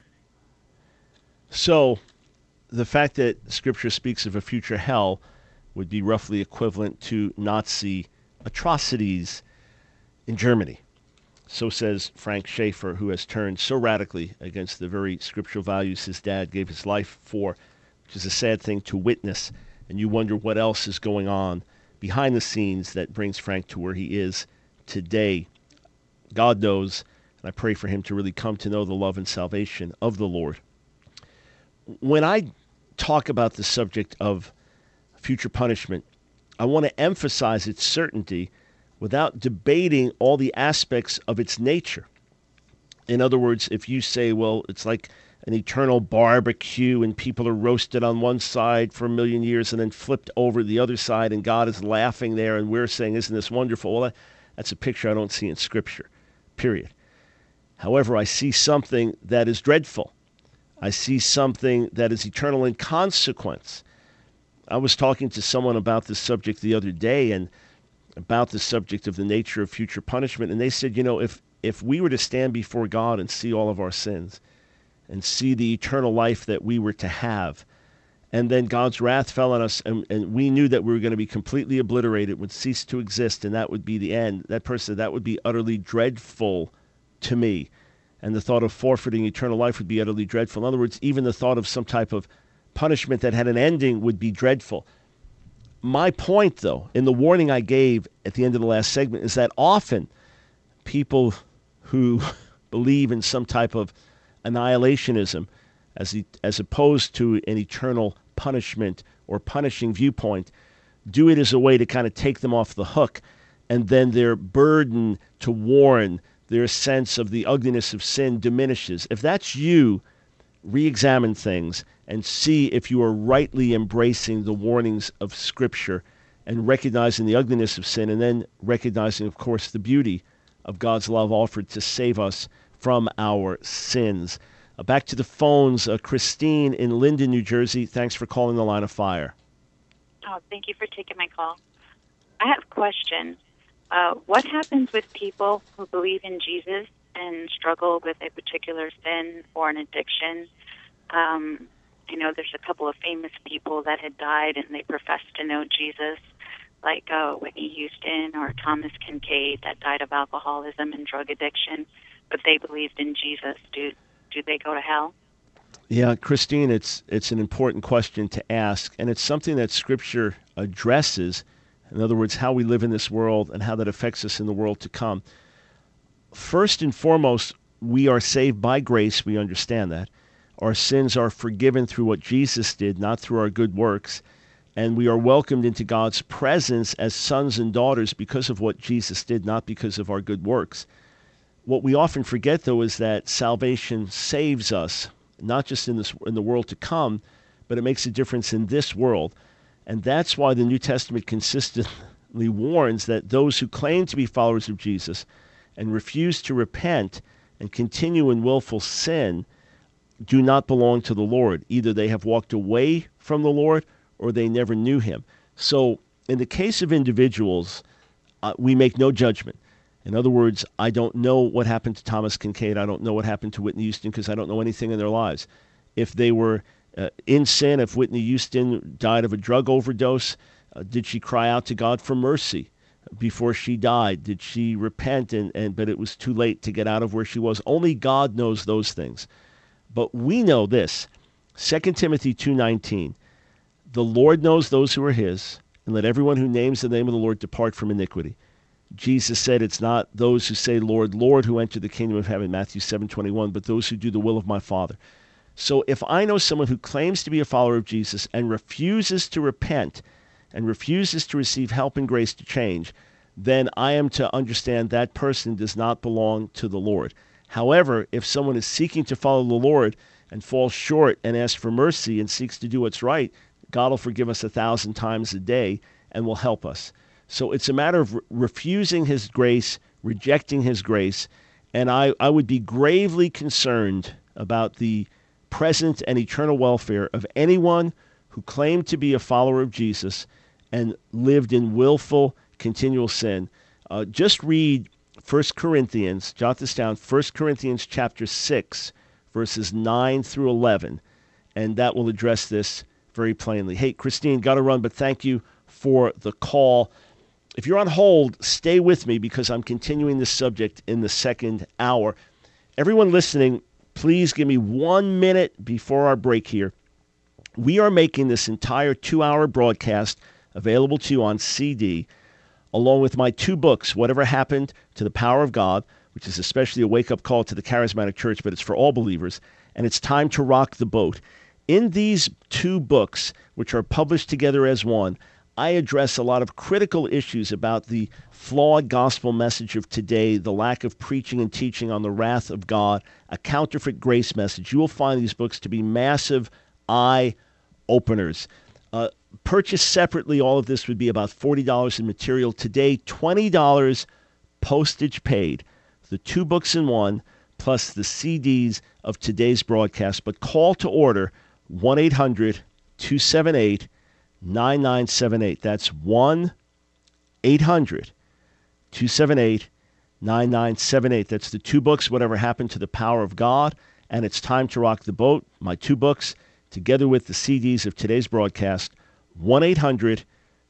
So the fact that Scripture speaks of a future hell would be roughly equivalent to Nazi atrocities in Germany. So says Frank Schaeffer, who has turned so radically against the very scriptural values his dad gave his life for, which is a sad thing to witness. And you wonder what else is going on behind the scenes that brings Frank to where he is today. God knows, and I pray for him to really come to know the love and salvation of the Lord. When I talk about the subject of future punishment, I want to emphasize its certainty without debating all the aspects of its nature. In other words, if you say, well, it's like an eternal barbecue and people are roasted on one side for 1,000,000 years and then flipped over the other side and God is laughing there and we're saying, isn't this wonderful? Well, that's a picture I don't see in Scripture, period. However, I see something that is dreadful. I see something that is eternal in consequence. I was talking to someone about this subject the other day and about the subject of the nature of future punishment, and they said, if we were to stand before God and see all of our sins and see the eternal life that we were to have, and then God's wrath fell on us and we knew that we were going to be completely obliterated, would cease to exist, and that would be the end, that person, that would be utterly dreadful to me. And the thought of forfeiting eternal life would be utterly dreadful. In other words, even the thought of some type of punishment that had an ending would be dreadful. My point, though, in the warning I gave at the end of the last segment is that often people who believe in some type of annihilationism as opposed to an eternal punishment or punishing viewpoint do it as a way to kind of take them off the hook, and then their burden to warn, their sense of the ugliness of sin diminishes. If that's you, re-examine things and see if you are rightly embracing the warnings of Scripture and recognizing the ugliness of sin, and then recognizing, of course, the beauty of God's love offered to save us from our sins. Back to the phones. Christine in Linden, New Jersey. Thanks for calling the Line of Fire. Oh, thank you for taking my call. I have a question. What happens with people who believe in Jesus and struggle with a particular sin or an addiction? I know there's a couple of famous people that had died and they professed to know Jesus, like Whitney Houston or Thomas Kincaid that died of alcoholism and drug addiction, but they believed in Jesus. Do they go to hell? Yeah, Christine, it's an important question to ask, and it's something that Scripture addresses. In other words, how we live in this world and how that affects us in the world to come. First and foremost, we are saved by grace. We understand that. Our sins are forgiven through what Jesus did, not through our good works. And we are welcomed into God's presence as sons and daughters because of what Jesus did, not because of our good works. What we often forget, though, is that salvation saves us, not just in the world to come, but it makes a difference in this world. And that's why the New Testament consistently warns that those who claim to be followers of Jesus and refuse to repent and continue in willful sin do not belong to the Lord. Either they have walked away from the Lord or they never knew him. So in the case of individuals, we make no judgment. In other words, I don't know what happened to Thomas Kincaid. I don't know what happened to Whitney Houston because I don't know anything in their lives. If they were in sin, if Whitney Houston died of a drug overdose, did she cry out to God for mercy before she died? Did she repent but it was too late to get out of where she was? Only God knows those things. But we know this, 2 Timothy 2:19, the Lord knows those who are his, and let everyone who names the name of the Lord depart from iniquity. Jesus said it's not those who say, Lord, Lord, who enter the kingdom of heaven, Matthew 7:21, but those who do the will of my Father. So if I know someone who claims to be a follower of Jesus and refuses to repent and refuses to receive help and grace to change, then I am to understand that person does not belong to the Lord. However, if someone is seeking to follow the Lord and falls short and asks for mercy and seeks to do what's right, God will forgive us 1,000 times a day and will help us. So it's a matter of refusing his grace, rejecting his grace, and I would be gravely concerned about the present and eternal welfare of anyone who claimed to be a follower of Jesus and lived in willful, continual sin. Just read 1 Corinthians, jot this down, 1 Corinthians chapter 6, verses 9 through 11, and that will address this very plainly. Hey, Christine, got to run, but thank you for the call. If you're on hold, stay with me because I'm continuing this subject in the second hour. Everyone listening, please give me 1 minute before our break here. We are making this entire 2-hour broadcast available to you on CD, along with my 2 books, Whatever Happened to the Power of God, which is especially a wake-up call to the charismatic church, but it's for all believers, and It's Time to Rock the Boat. In these 2 books, which are published together as one, I address a lot of critical issues about the flawed gospel message of today, the lack of preaching and teaching on the wrath of God, a counterfeit grace message. You will find these books to be massive eye-openers. Purchased separately, all of this would be about $40 in material. Today, $20 postage paid. The 2 books in one, plus the CDs of today's broadcast. But call to order 1-800-278-9978. That's 1-800-278-9978. That's the 2 books, Whatever Happened to the Power of God, and It's Time to Rock the Boat. My 2 books, together with the CDs of today's broadcast. 1-800-278-9978,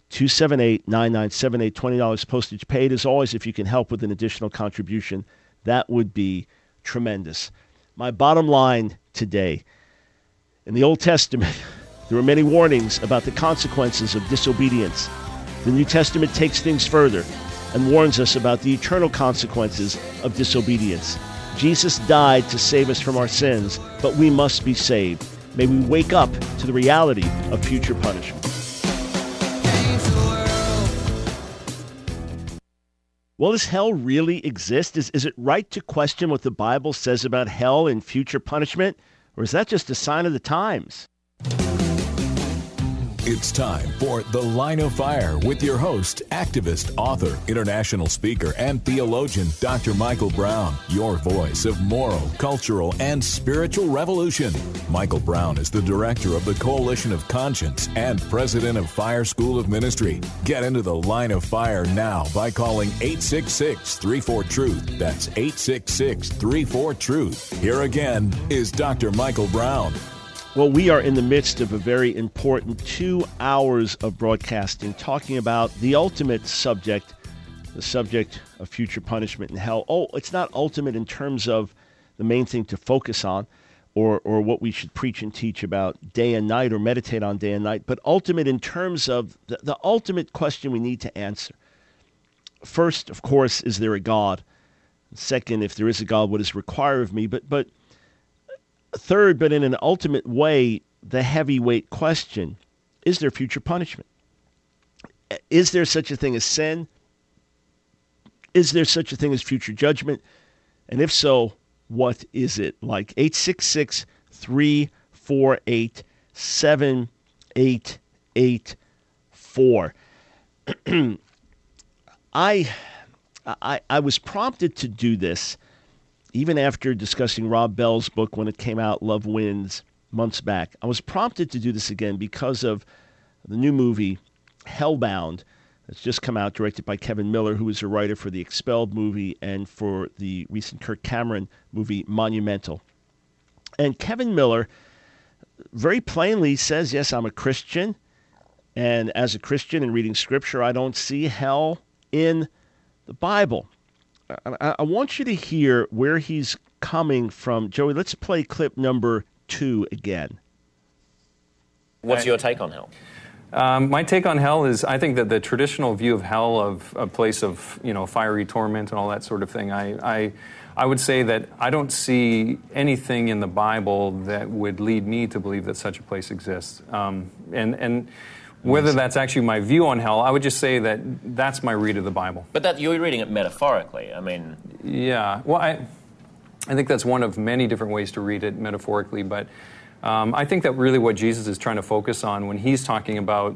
$20 postage paid. As always, if you can help with an additional contribution, that would be tremendous. My bottom line today, in the Old Testament, there are many warnings about the consequences of disobedience. The New Testament takes things further and warns us about the eternal consequences of disobedience. Jesus died to save us from our sins, but we must be saved. May we wake up to the reality of future punishment. Well, does hell really exist? Is it right to question what the Bible says about hell and future punishment? Or is that just a sign of the times? It's time for The Line of Fire with your host, activist, author, international speaker, and theologian, Dr. Michael Brown, your voice of moral, cultural, and spiritual revolution. Michael Brown is the director of the Coalition of Conscience and president of Fire School of Ministry. Get into The Line of Fire now by calling 866-34-TRUTH. That's 866-34-TRUTH. Here again is Dr. Michael Brown. Well, we are in the midst of a very important 2 hours of broadcasting talking about the ultimate subject, the subject of future punishment in hell. Oh, it's not ultimate in terms of the main thing to focus on or what we should preach and teach about day and night or meditate on day and night, but ultimate in terms of the ultimate question we need to answer. First, of course, is there a God? Second, if there is a God, what is required of me? But third, but in an ultimate way, the heavyweight question, is there future punishment? Is there such a thing as sin? Is there such a thing as future judgment? And if so, what is it? Like 866-348-7884. I was prompted to do this even after discussing Rob Bell's book when it came out, Love Wins, months back. I was prompted to do this again because of the new movie, Hellbound, that's just come out, directed by Kevin Miller, who is a writer for the Expelled movie and for the recent Kirk Cameron movie, Monumental. And Kevin Miller very plainly says, yes, I'm a Christian, and as a Christian and reading Scripture, I don't see hell in the Bible. I want you to hear where he's coming from. Joey, let's play clip number 2 again. What's your take on hell? My take on hell is, I think that the traditional view of hell, of a place of fiery torment and all that sort of thing, I would say that I don't see anything in the Bible that would lead me to believe that such a place exists. And whether that's actually my view on hell, I would just say that that's my read of the Bible. But you're reading it metaphorically. I mean... Yeah. Well, I think that's one of many different ways to read it metaphorically, but I think that really what Jesus is trying to focus on when he's talking about,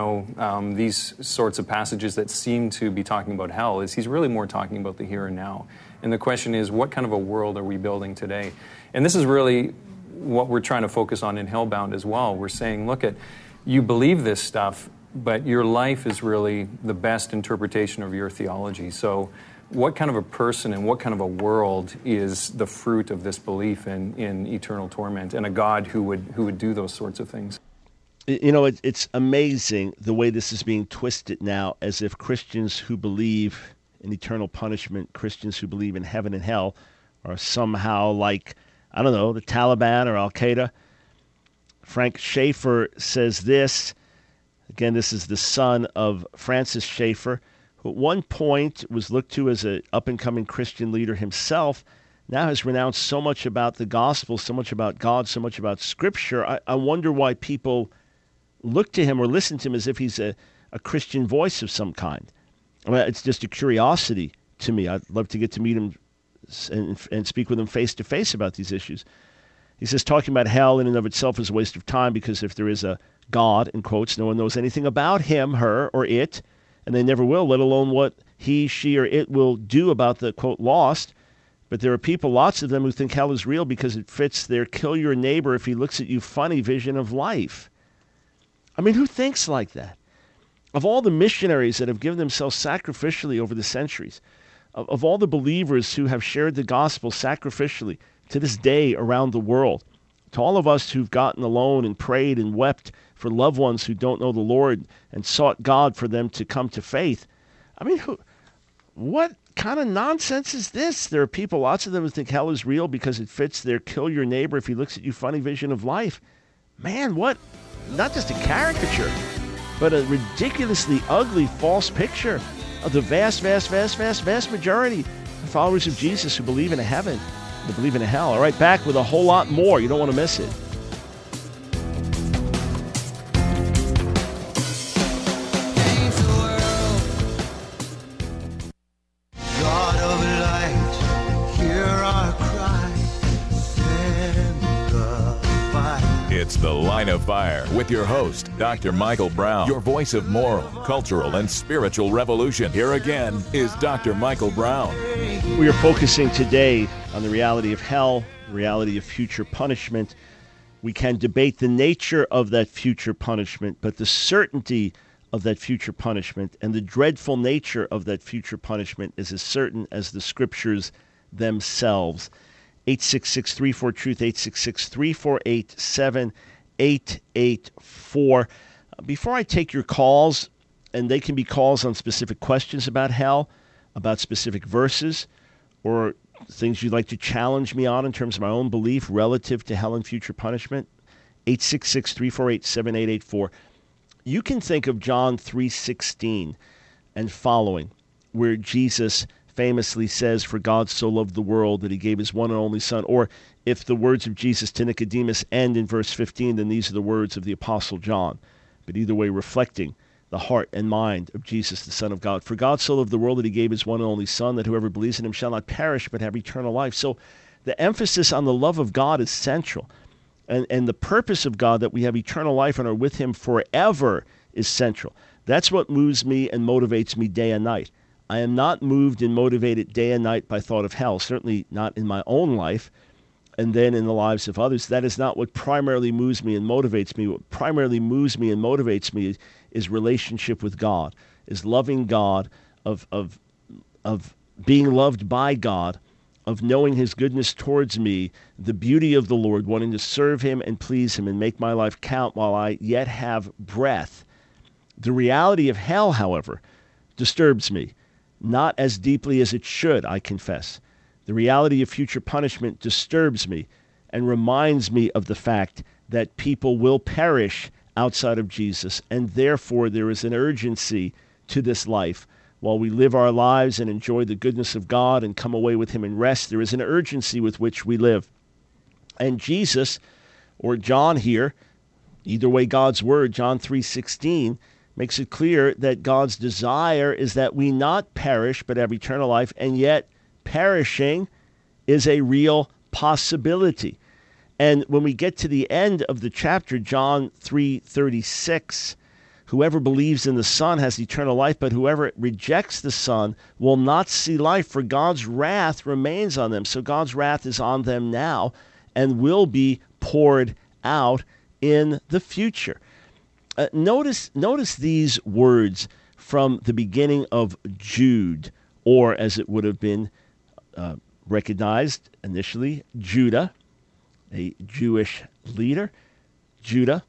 these sorts of passages that seem to be talking about hell is he's really more talking about the here and now. And the question is, what kind of a world are we building today? And this is really what we're trying to focus on in Hellbound as well. We're saying, look at... You believe this stuff, but your life is really the best interpretation of your theology. So what kind of a person and what kind of a world is the fruit of this belief in eternal torment and a God who would do those sorts of things? It's amazing the way this is being twisted now, as if Christians who believe in eternal punishment, Christians who believe in heaven and hell, are somehow like, I don't know, the Taliban or Al-Qaeda. Frank Schaeffer says this. Again, this is the son of Francis Schaeffer, who at one point was looked to as an up-and-coming Christian leader himself, now has renounced so much about the gospel, so much about God, so much about Scripture. I wonder why people look to him or listen to him as if he's a Christian voice of some kind. I mean, it's just a curiosity to me. I'd love to get to meet him and speak with him face-to-face about these issues. He says, talking about hell in and of itself is a waste of time because if there is a God, in quotes, no one knows anything about him, her, or it, and they never will, let alone what he, she, or it will do about the, quote, lost. But there are people, lots of them, who think hell is real because it fits their kill your neighbor if he looks at you funny vision of life. I mean, who thinks like that? Of all the missionaries that have given themselves sacrificially over the centuries, of all the believers who have shared the gospel sacrificially, to this day around the world, to all of us who've gotten alone and prayed and wept for loved ones who don't know the Lord and sought God for them to come to faith. I mean, what kind of nonsense is this? There are people, lots of them, who think hell is real because it fits their kill your neighbor if he looks at you funny vision of life. Man, what? Not just a caricature, but a ridiculously ugly false picture of the vast majority of followers of Jesus who believe in a heaven. They believe in a hell. All right, back with a whole lot more. You don't want to miss it. God of light, hear our cry, send the fire. It's The Line of Fire with your host, Dr. Michael Brown, your voice of moral, cultural, and spiritual revolution. Here again is Dr. Michael Brown. We are focusing today on the reality of hell, the reality of future punishment. We can debate the nature of that future punishment, but the certainty of that future punishment and the dreadful nature of that future punishment is as certain as the scriptures themselves. 866-34-TRUTH, 866-348-7884. Before I take your calls, and they can be calls on specific questions about hell, about specific verses, or things you'd like to challenge me on in terms of my own belief relative to hell and future punishment, 866-348-7884. You can think of John 3:16 and following, where Jesus famously says, "For God so loved the world that he gave his one and only Son." Or if the words of Jesus to Nicodemus end in verse 15, then these are the words of the Apostle John. But either way, reflecting the heart and mind of Jesus, the Son of God. "For God so loved the world that he gave his one and only Son, that whoever believes in him shall not perish but have eternal life." So the emphasis on the love of God is central. And the purpose of God, that we have eternal life and are with him forever, is central. That's what moves me and motivates me day and night. I am not moved and motivated day and night by thought of hell, certainly not in my own life and then in the lives of others. That is not what primarily moves me and motivates me. What primarily moves me and motivates me is relationship with God, is loving God, of being loved by God, of knowing his goodness towards me, the beauty of the Lord, wanting to serve him and please him and make my life count while I yet have breath. The reality of hell, however, disturbs me, not as deeply as it should, I confess. The reality of future punishment disturbs me and reminds me of the fact that people will perish outside of Jesus, and therefore there is an urgency to this life. While we live our lives and enjoy the goodness of God and come away with him in rest, there is an urgency with which we live. And Jesus, or John here, either way God's word, John 3:16, makes it clear that God's desire is that we not perish but have eternal life, and yet perishing is a real possibility. And when we get to the end of the chapter, John 3:36, "Whoever believes in the Son has eternal life, but whoever rejects the Son will not see life, for God's wrath remains on them." So God's wrath is on them now and will be poured out in the future. Notice these words from the beginning of Jude, or as it would have been recognized initially, Judah, a Jewish leader. Judah,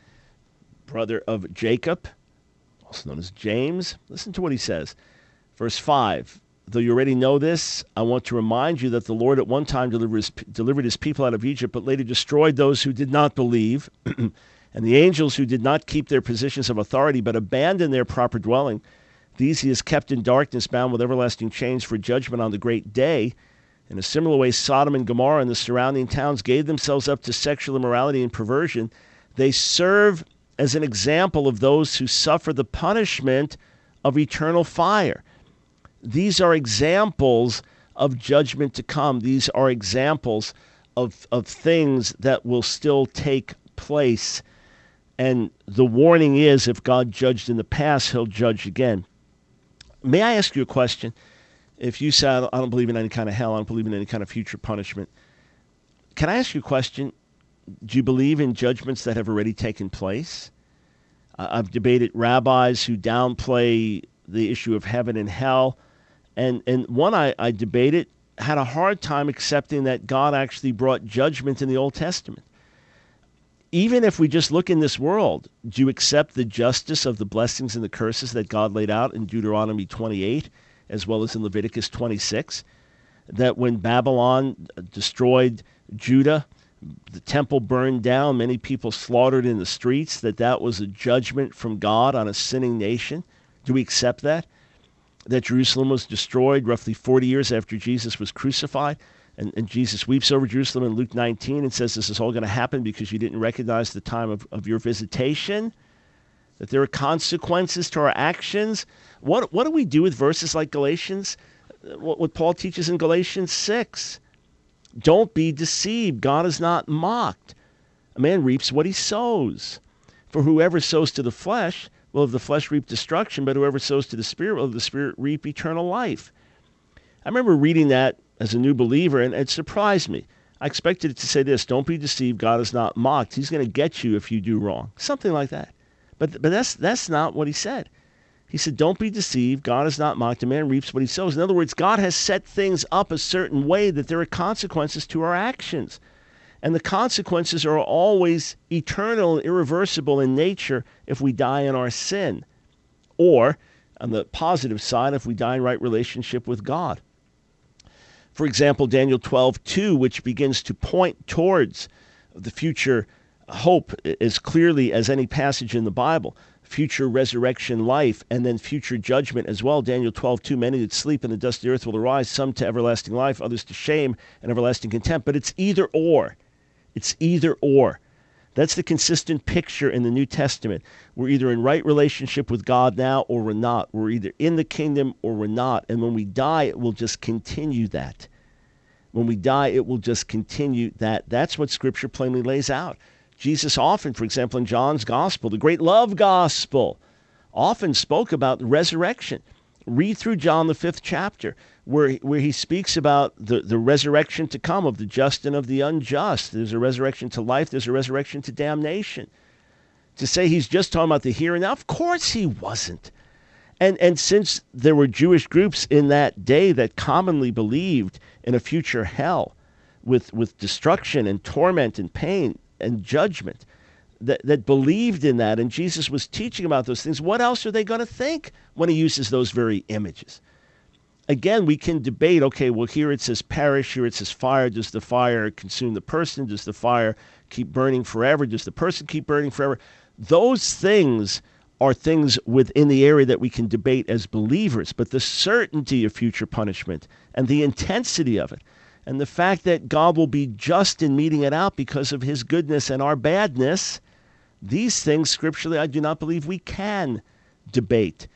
brother of Jacob, also known as James. Listen to what he says. Verse 5, "Though you already know this, I want to remind you that the Lord at one time delivered his people out of Egypt, but later destroyed those who did not believe, and the angels who did not keep their positions of authority, but abandoned their proper dwelling. These he has kept in darkness, bound with everlasting chains for judgment on the great day. In a similar way, Sodom and Gomorrah and the surrounding towns gave themselves up to sexual immorality and perversion. They serve as an example of those who suffer the punishment of eternal fire." These are examples of judgment to come. These are examples of things that will still take place. And the warning is, if God judged in the past, he'll judge again. May I ask you a question? If you say, "I don't believe in any kind of hell, I don't believe in any kind of future punishment," can I ask you a question? Do you believe in judgments that have already taken place? I've debated rabbis who downplay the issue of heaven and hell, and one I debated had a hard time accepting that God actually brought judgment in the Old Testament. Even if we just look in this world, do you accept the justice of the blessings and the curses that God laid out in Deuteronomy 28, as well as in Leviticus 26? That when Babylon destroyed Judah, the temple burned down, many people slaughtered in the streets, that was a judgment from God on a sinning nation? Do we accept that? That Jerusalem was destroyed roughly 40 years after Jesus was crucified, and Jesus weeps over Jerusalem in Luke 19 and says this is all going to happen because you didn't recognize the time of your visitation, that there are consequences to our actions. What do we do with verses like Galatians, what Paul teaches in Galatians 6? Don't be deceived. God is not mocked. A man reaps what he sows. For whoever sows to the flesh will of the flesh reap destruction, but whoever sows to the Spirit will of the Spirit reap eternal life. I remember reading that as a new believer, and it surprised me. I expected it to say this: don't be deceived, God is not mocked. He's going to get you if you do wrong. Something like that. But that's not what he said. He said, don't be deceived, God is not mocked. A man reaps what he sows. In other words, God has set things up a certain way that there are consequences to our actions. And the consequences are always eternal and irreversible in nature if we die in our sin. Or, on the positive side, if we die in right relationship with God. For example, Daniel 12:2, which begins to point towards the future hope as clearly as any passage in the Bible, future resurrection life, and then future judgment as well. Daniel 12:2, many that sleep in the dust of the earth will arise, some to everlasting life, others to shame and everlasting contempt. But it's either or. It's either or. That's the consistent picture in the New Testament. We're either in right relationship with God now or we're not. We're either in the kingdom or we're not. And when we die, it will just continue that. When we die, it will just continue that. That's what Scripture plainly lays out. Jesus often, for example, in John's Gospel, the great love gospel, often spoke about the resurrection. Read through John, the 5th chapter, where he speaks about the resurrection to come of the just and of the unjust. There's a resurrection to life. There's a resurrection to damnation. To say he's just talking about the here and now, of course he wasn't. And since there were Jewish groups in that day that commonly believed in a future hell with destruction and torment and pain and judgment, that believed in that, and Jesus was teaching about those things, what else are they going to think when he uses those very images? Again, we can debate, okay, well, here it says perish, here it says fire. Does the fire consume the person? Does the fire keep burning forever? Does the person keep burning forever? Those things are things within the area that we can debate as believers, but the certainty of future punishment and the intensity of it, and the fact that God will be just in meting it out because of his goodness and our badness, these things, scripturally, I do not believe we can debate.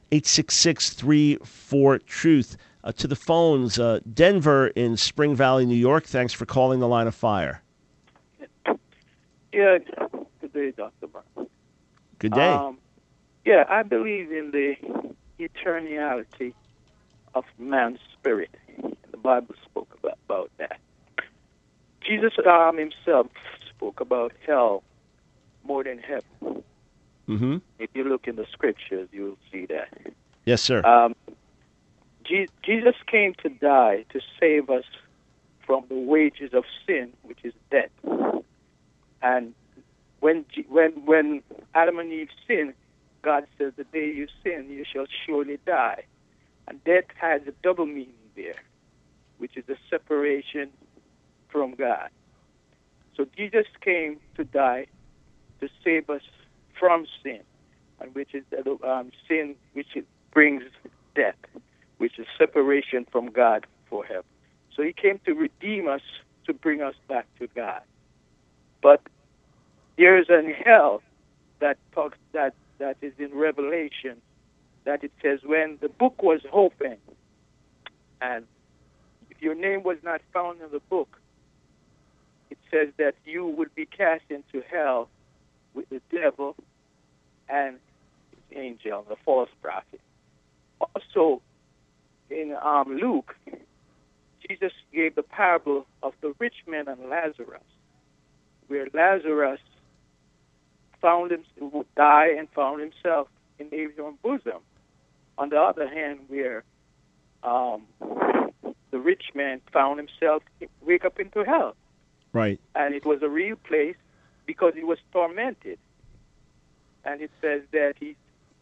866-34-TRUTH. To the phones, Denver in Spring Valley, New York. Thanks for calling the Line of Fire. Yeah, good day, Dr. Brown. Good day. Yeah, I believe in the eternality of man's spirit. The Bible spoke about that. Jesus himself spoke about hell more than heaven. Mm-hmm. If you look in the scriptures, you will see that. Yes, sir. Jesus came to die to save us from the wages of sin, which is death. And when Adam and Eve sinned, God says, the day you sin, you shall surely die. And death has a double meaning there, which is a separation from God. So Jesus came to die to save us from sin, and which is sin, which brings death, which is separation from God forever. So he came to redeem us, to bring us back to God. But there is a hell that talks that is in Revelation, that it says when the book was opened, and if your name was not found in the book, it says that you would be cast into hell with the devil and his angel, the false prophet. Also, in Luke, Jesus gave the parable of the rich man and Lazarus, where Lazarus died and found himself in Abraham's bosom. On the other hand, where the rich man found himself wake up into hell. Right. And it was a real place because he was tormented. And it says that he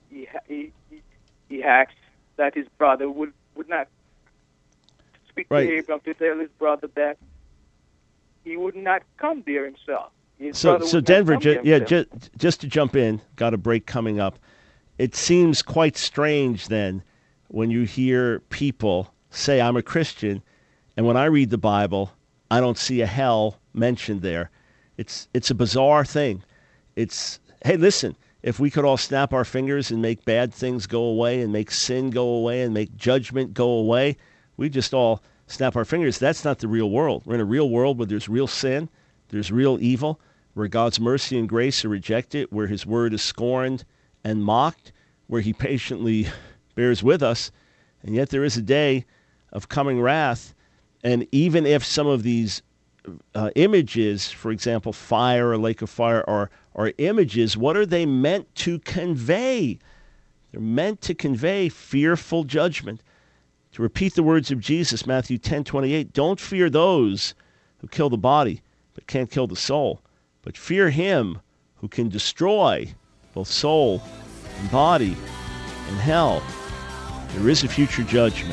asked that his brother would not speak to Abraham to tell his brother that he would not come there himself. So Denver, just to jump in, got a break coming up. It seems quite strange then when you hear people say, I'm a Christian, and when I read the Bible, I don't see a hell mentioned there. It's a bizarre thing. Hey, listen, if we could all snap our fingers and make bad things go away and make sin go away and make judgment go away, we just all snap our fingers. That's not the real world. We're in a real world where there's real sin, there's real evil, where God's mercy and grace are rejected, where his word is scorned and mocked, where he patiently bears with us. And yet there is a day of coming wrath. And even if some of these images, for example, fire, a lake of fire, are images, what are they meant to convey? They're meant to convey fearful judgment. To repeat the words of Jesus, Matthew 10:28, don't fear those who kill the body but can't kill the soul, but fear him who can destroy both soul and body in hell. There is a future judgment.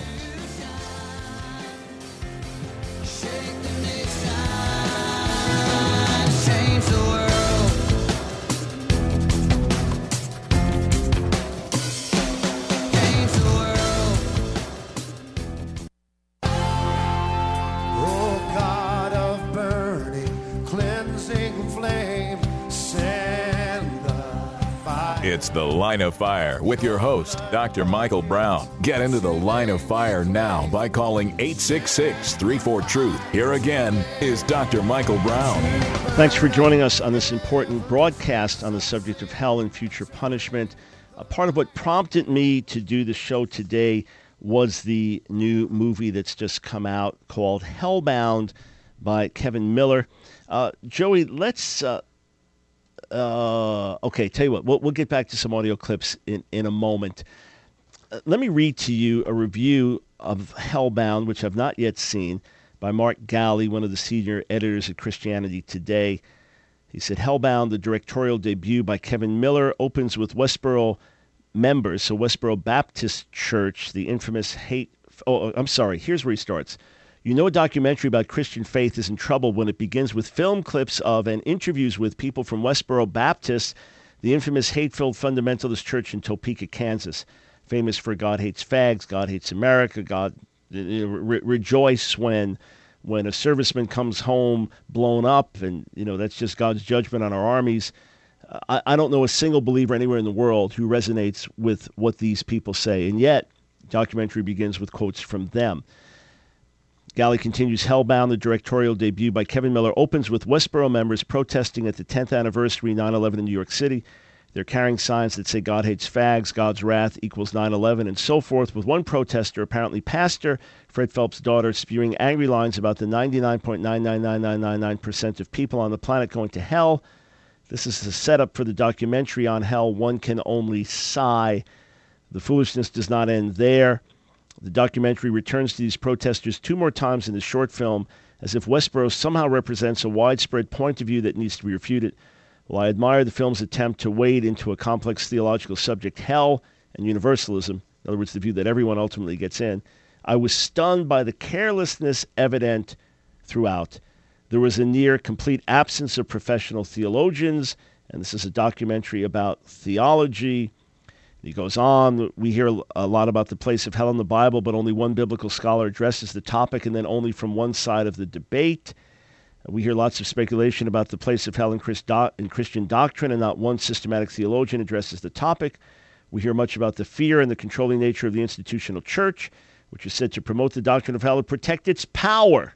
It's The Line of Fire with your host, Dr. Michael Brown. Get into the Line of Fire now by calling 866-34-TRUTH. Here again is Dr. Michael Brown. Thanks for joining us on this important broadcast on the subject of hell and future punishment. A part of what prompted me to do the show today was the new movie that's just come out called Hellbound by Kevin Miller. Joey, let's... okay, tell you what, we'll get back to some audio clips in a moment. Let me read to you a review of Hellbound, which I've not yet seen, by Mark Galli, one of the senior editors at Christianity Today. He said, Hellbound, the directorial debut by Kevin Miller, opens with Westboro members, so Westboro Baptist Church, the infamous here's where he starts. You know a documentary about Christian faith is in trouble when it begins with film clips of and interviews with people from Westboro Baptist, the infamous hate-filled fundamentalist church in Topeka, Kansas, famous for God hates fags, God hates America, God rejoice when a serviceman comes home blown up, and that's just God's judgment on our armies. I don't know a single believer anywhere in the world who resonates with what these people say, and yet the documentary begins with quotes from them. Galli continues, Hellbound, the directorial debut by Kevin Miller, opens with Westboro members protesting at the 10th anniversary 9/11 in New York City. They're carrying signs that say God hates fags, God's wrath equals 9/11, and so forth, with one protester, apparently pastor, Fred Phelps' daughter, spewing angry lines about the 99.999999% of people on the planet going to hell. This is the setup for the documentary on hell. One can only sigh. The foolishness does not end there. The documentary returns to these protesters two more times in the short film, as if Westboro somehow represents a widespread point of view that needs to be refuted. While I admire the film's attempt to wade into a complex theological subject, hell and universalism, in other words, the view that everyone ultimately gets in, I was stunned by the carelessness evident throughout. There was a near complete absence of professional theologians, and this is a documentary about theology. He goes on, we hear a lot about the place of hell in the Bible, but only one biblical scholar addresses the topic, and then only from one side of the debate. We hear lots of speculation about the place of hell in Christian doctrine, and not one systematic theologian addresses the topic. We hear much about the fear and the controlling nature of the institutional church, which is said to promote the doctrine of hell and protect its power.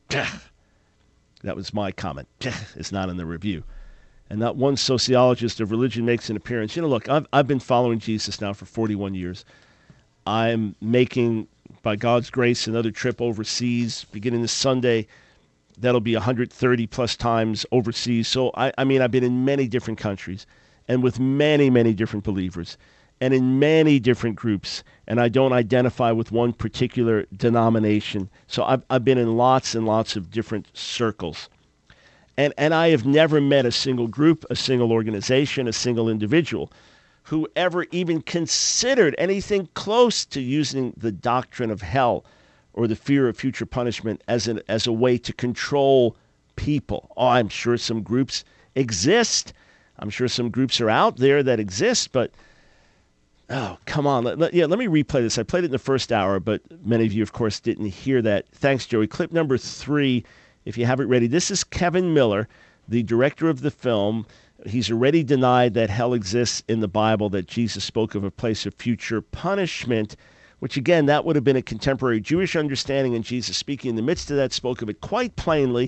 That was my comment. It's not in the review. And not one sociologist of religion makes an appearance. Look, I've been following Jesus now for 41 years. I'm making, by God's grace, another trip overseas beginning this Sunday. That'll be 130 plus times overseas. So, I've been in many different countries and with many, many different believers and in many different groups. And I don't identify with one particular denomination. So I've been in lots and lots of different circles. And I have never met a single group, a single organization, a single individual who ever even considered anything close to using the doctrine of hell or the fear of future punishment as a way to control people. Oh, I'm sure some groups exist. I'm sure some groups are out there that exist, but oh, come on. Let me replay this. I played it in the first hour, but many of you, of course, didn't hear that. Thanks, Joey. Clip number 3. If you have it ready, this is Kevin Miller, the director of the film. He's already denied that hell exists in the Bible, that Jesus spoke of a place of future punishment, which, again, that would have been a contemporary Jewish understanding, and Jesus, speaking in the midst of that, spoke of it quite plainly.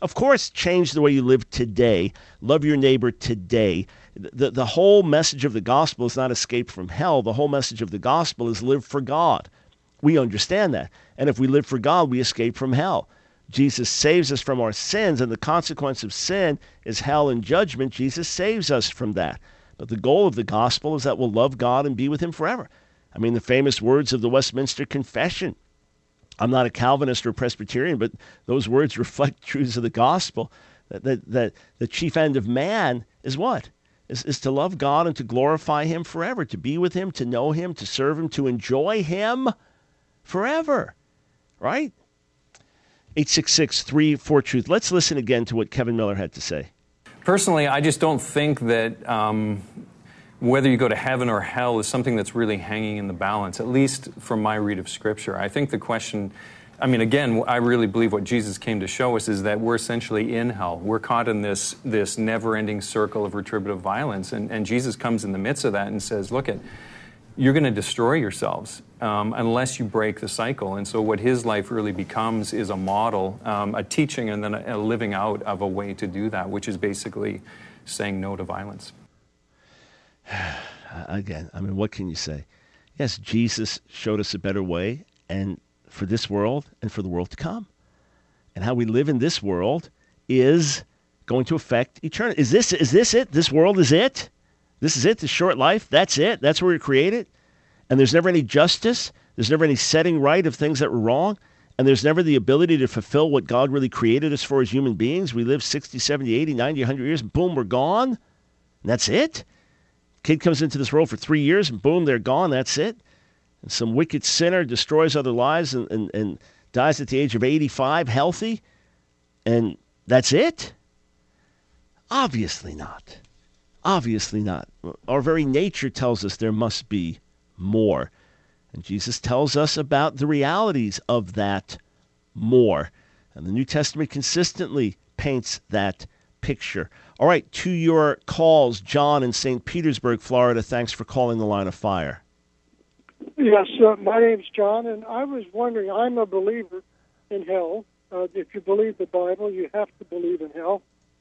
Of course, change the way you live today. Love your neighbor today. The whole message of the gospel is not escape from hell. The whole message of the gospel is live for God. We understand that. And if we live for God, we escape from hell. Jesus saves us from our sins, and the consequence of sin is hell and judgment. Jesus saves us from that. But the goal of the gospel is that we'll love God and be with him forever. I mean, the famous words of the Westminster Confession. I'm not a Calvinist or Presbyterian, but those words reflect truths of the gospel. That the chief end of man is what? Is to love God and to glorify him forever, to be with him, to know him, to serve him, to enjoy him forever. Right? 866-34-TRUTH. Let's listen again to what Kevin Miller had to say. Personally, I just don't think that whether you go to heaven or hell is something that's really hanging in the balance, at least from my read of Scripture. I think the question, I mean, again, I really believe what Jesus came to show us is that we're essentially in hell. We're caught in this never-ending circle of retributive violence, and Jesus comes in the midst of that and says, look, you're going to destroy yourselves unless you break the cycle. And so what his life really becomes is a model, a teaching, and then a living out of a way to do that, which is basically saying no to violence. Again, I mean, what can you say? Yes, Jesus showed us a better way, and for this world and for the world to come. And how we live in this world is going to affect eternity. Is this it? This world is it? This is it, this short life? That's it? That's where we're created? And there's never any justice? There's never any setting right of things that were wrong? And there's never the ability to fulfill what God really created us for as human beings? We live 60, 70, 80, 90, 100 years, and boom, we're gone? And that's it? Kid comes into this world for 3 years, and boom, they're gone, that's it? And some wicked sinner destroys other lives and dies at the age of 85, healthy, and that's it? Obviously not. Obviously not. Our very nature tells us there must be more. And Jesus tells us about the realities of that more. And the New Testament consistently paints that picture. All right, to your calls, John in St. Petersburg, Florida. Thanks for calling the Line of Fire. Yes, my name's John, and I was wondering, I'm a believer in hell. If you believe the Bible, you have to believe in hell.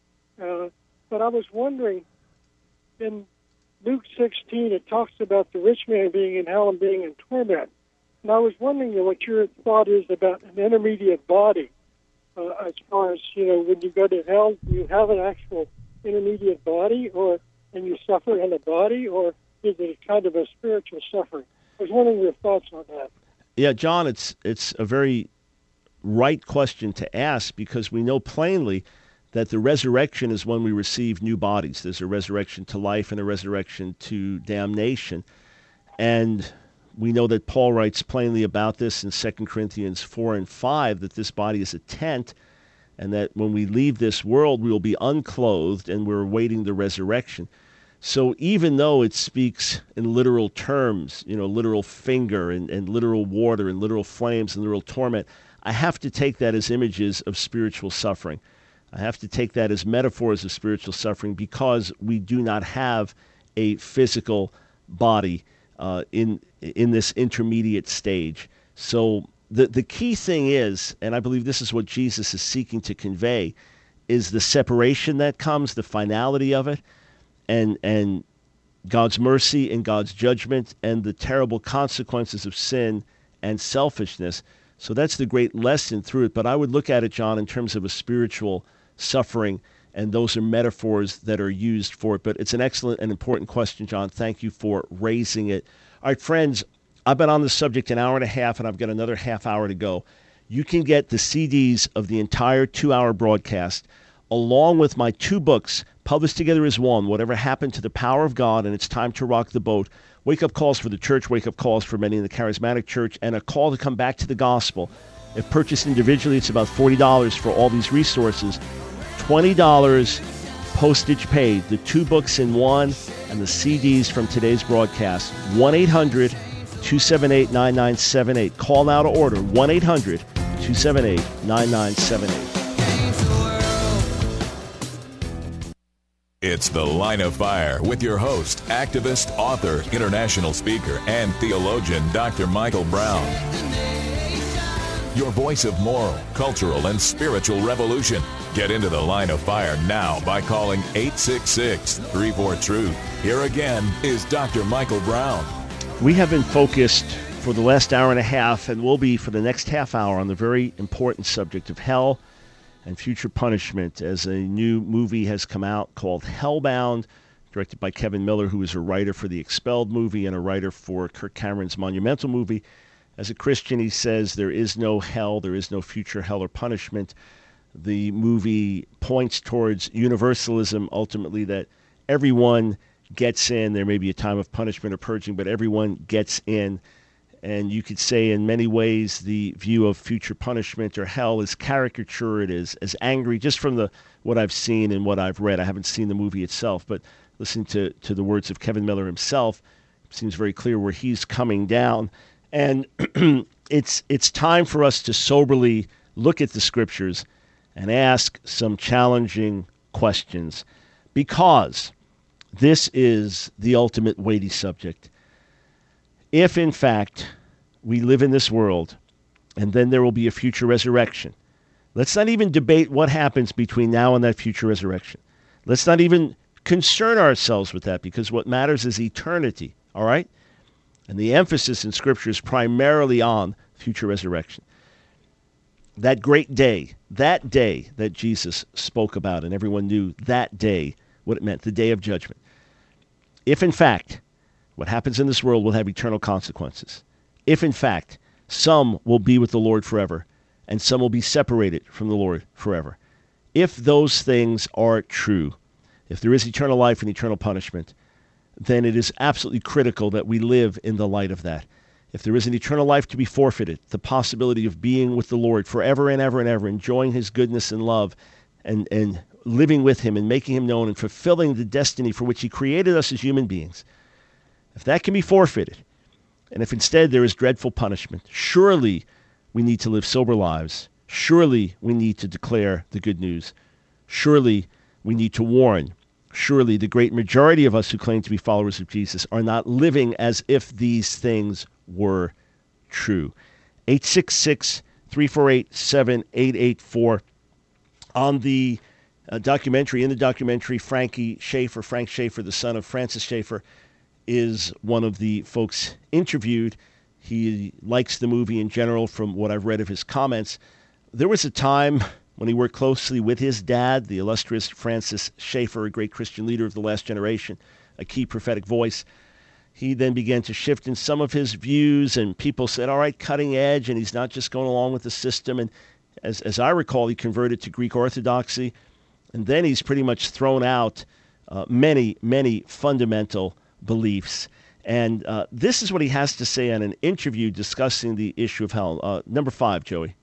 But I was wondering, in Luke 16, it talks about the rich man being in hell and being in torment. And I was wondering what your thought is about an intermediate body. As far as, when you go to hell, do you have an actual intermediate body, and you suffer in a body, or is it kind of a spiritual suffering? I was wondering your thoughts on that. Yeah, John, it's a very right question to ask, because we know plainly that the resurrection is when we receive new bodies. There's a resurrection to life and a resurrection to damnation. And we know that Paul writes plainly about this in 2 Corinthians 4 and 5, that this body is a tent, and that when we leave this world, we will be unclothed, and we're awaiting the resurrection. So even though it speaks in literal terms, literal finger and literal water and literal flames and literal torment, I have to take that as images of spiritual suffering. I have to take that as metaphors of spiritual suffering, because we do not have a physical body in this intermediate stage. So the key thing is, and I believe this is what Jesus is seeking to convey, is the separation that comes, the finality of it, and God's mercy and God's judgment and the terrible consequences of sin and selfishness. So that's the great lesson through it. But I would look at it, John, in terms of a spiritual suffering, and those are metaphors that are used for it. But it's an excellent and important question, John. Thank you for raising it. All right, friends, I've been on this subject an hour and a half, and I've got another half hour to go. You can get the CDs of the entire 2-hour broadcast, along with my 2 books, published together as one, Whatever Happened to the Power of God and It's Time to Rock the Boat, Wake-Up Calls for the Church, Wake-Up Calls for Many in the Charismatic Church, and a call to come back to the gospel. If purchased individually, it's about $40 for all these resources. $20 postage paid, the 2 books in one, and the CDs from today's broadcast. 1-800-278-9978. Call now to order. 1-800-278-9978. It's The Line of Fire with your host, activist, author, international speaker, and theologian, Dr. Michael Brown. your voice of moral, cultural, and spiritual revolution. Get into the Line of Fire now by calling 866-34-TRUTH. Here again is Dr. Michael Brown. We have been focused for the last hour and a half, and will be for the next half hour, on the very important subject of hell and future punishment, as a new movie has come out called Hellbound, directed by Kevin Miller, who is a writer for the Expelled movie and a writer for Kirk Cameron's monumental movie. As a Christian, he says there is no hell, there is no future hell or punishment. The movie points towards universalism, ultimately, that everyone gets in. There may be a time of punishment or purging, but everyone gets in. And you could say in many ways the view of future punishment or hell is caricatured as angry, just from what I've seen and what I've read. I haven't seen the movie itself, but listening to the words of Kevin Miller himself, it seems very clear where he's coming down. And it's time for us to soberly look at the Scriptures and ask some challenging questions, because this is the ultimate weighty subject. If, in fact, we live in this world, and then there will be a future resurrection, let's not even debate what happens between now and that future resurrection. Let's not even concern ourselves with that, because what matters is eternity, all right? And the emphasis in Scripture is primarily on future resurrection. That great day that Jesus spoke about, and everyone knew that day, what it meant, the day of judgment. If, in fact, what happens in this world will have eternal consequences, if, in fact, some will be with the Lord forever, and some will be separated from the Lord forever, if those things are true, if there is eternal life and eternal punishment, then it is absolutely critical that we live in the light of that. If there is an eternal life to be forfeited, the possibility of being with the Lord forever and ever and ever, enjoying His goodness and love, and living with Him and making Him known and fulfilling the destiny for which He created us as human beings, if that can be forfeited, and if instead there is dreadful punishment, surely we need to live sober lives. Surely we need to declare the good news. Surely we need to warn. Surely the great majority of us who claim to be followers of Jesus are not living as if these things were true. 866-348-7884. On the documentary, in the documentary, Frank Schaeffer, the son of Francis Schaeffer, is one of the folks interviewed. He likes the movie in general from what I've read of his comments. There was a time when he worked closely with his dad, the illustrious Francis Schaeffer, a great Christian leader of the last generation, a key prophetic voice. He then began to shift in some of his views, and people said, all right, cutting edge, and he's not just going along with the system. And as I recall, he converted to Greek Orthodoxy, and then he's pretty much thrown out many, many fundamental beliefs. And this is what he has to say on an interview discussing the issue of hell. Number 5, Joey.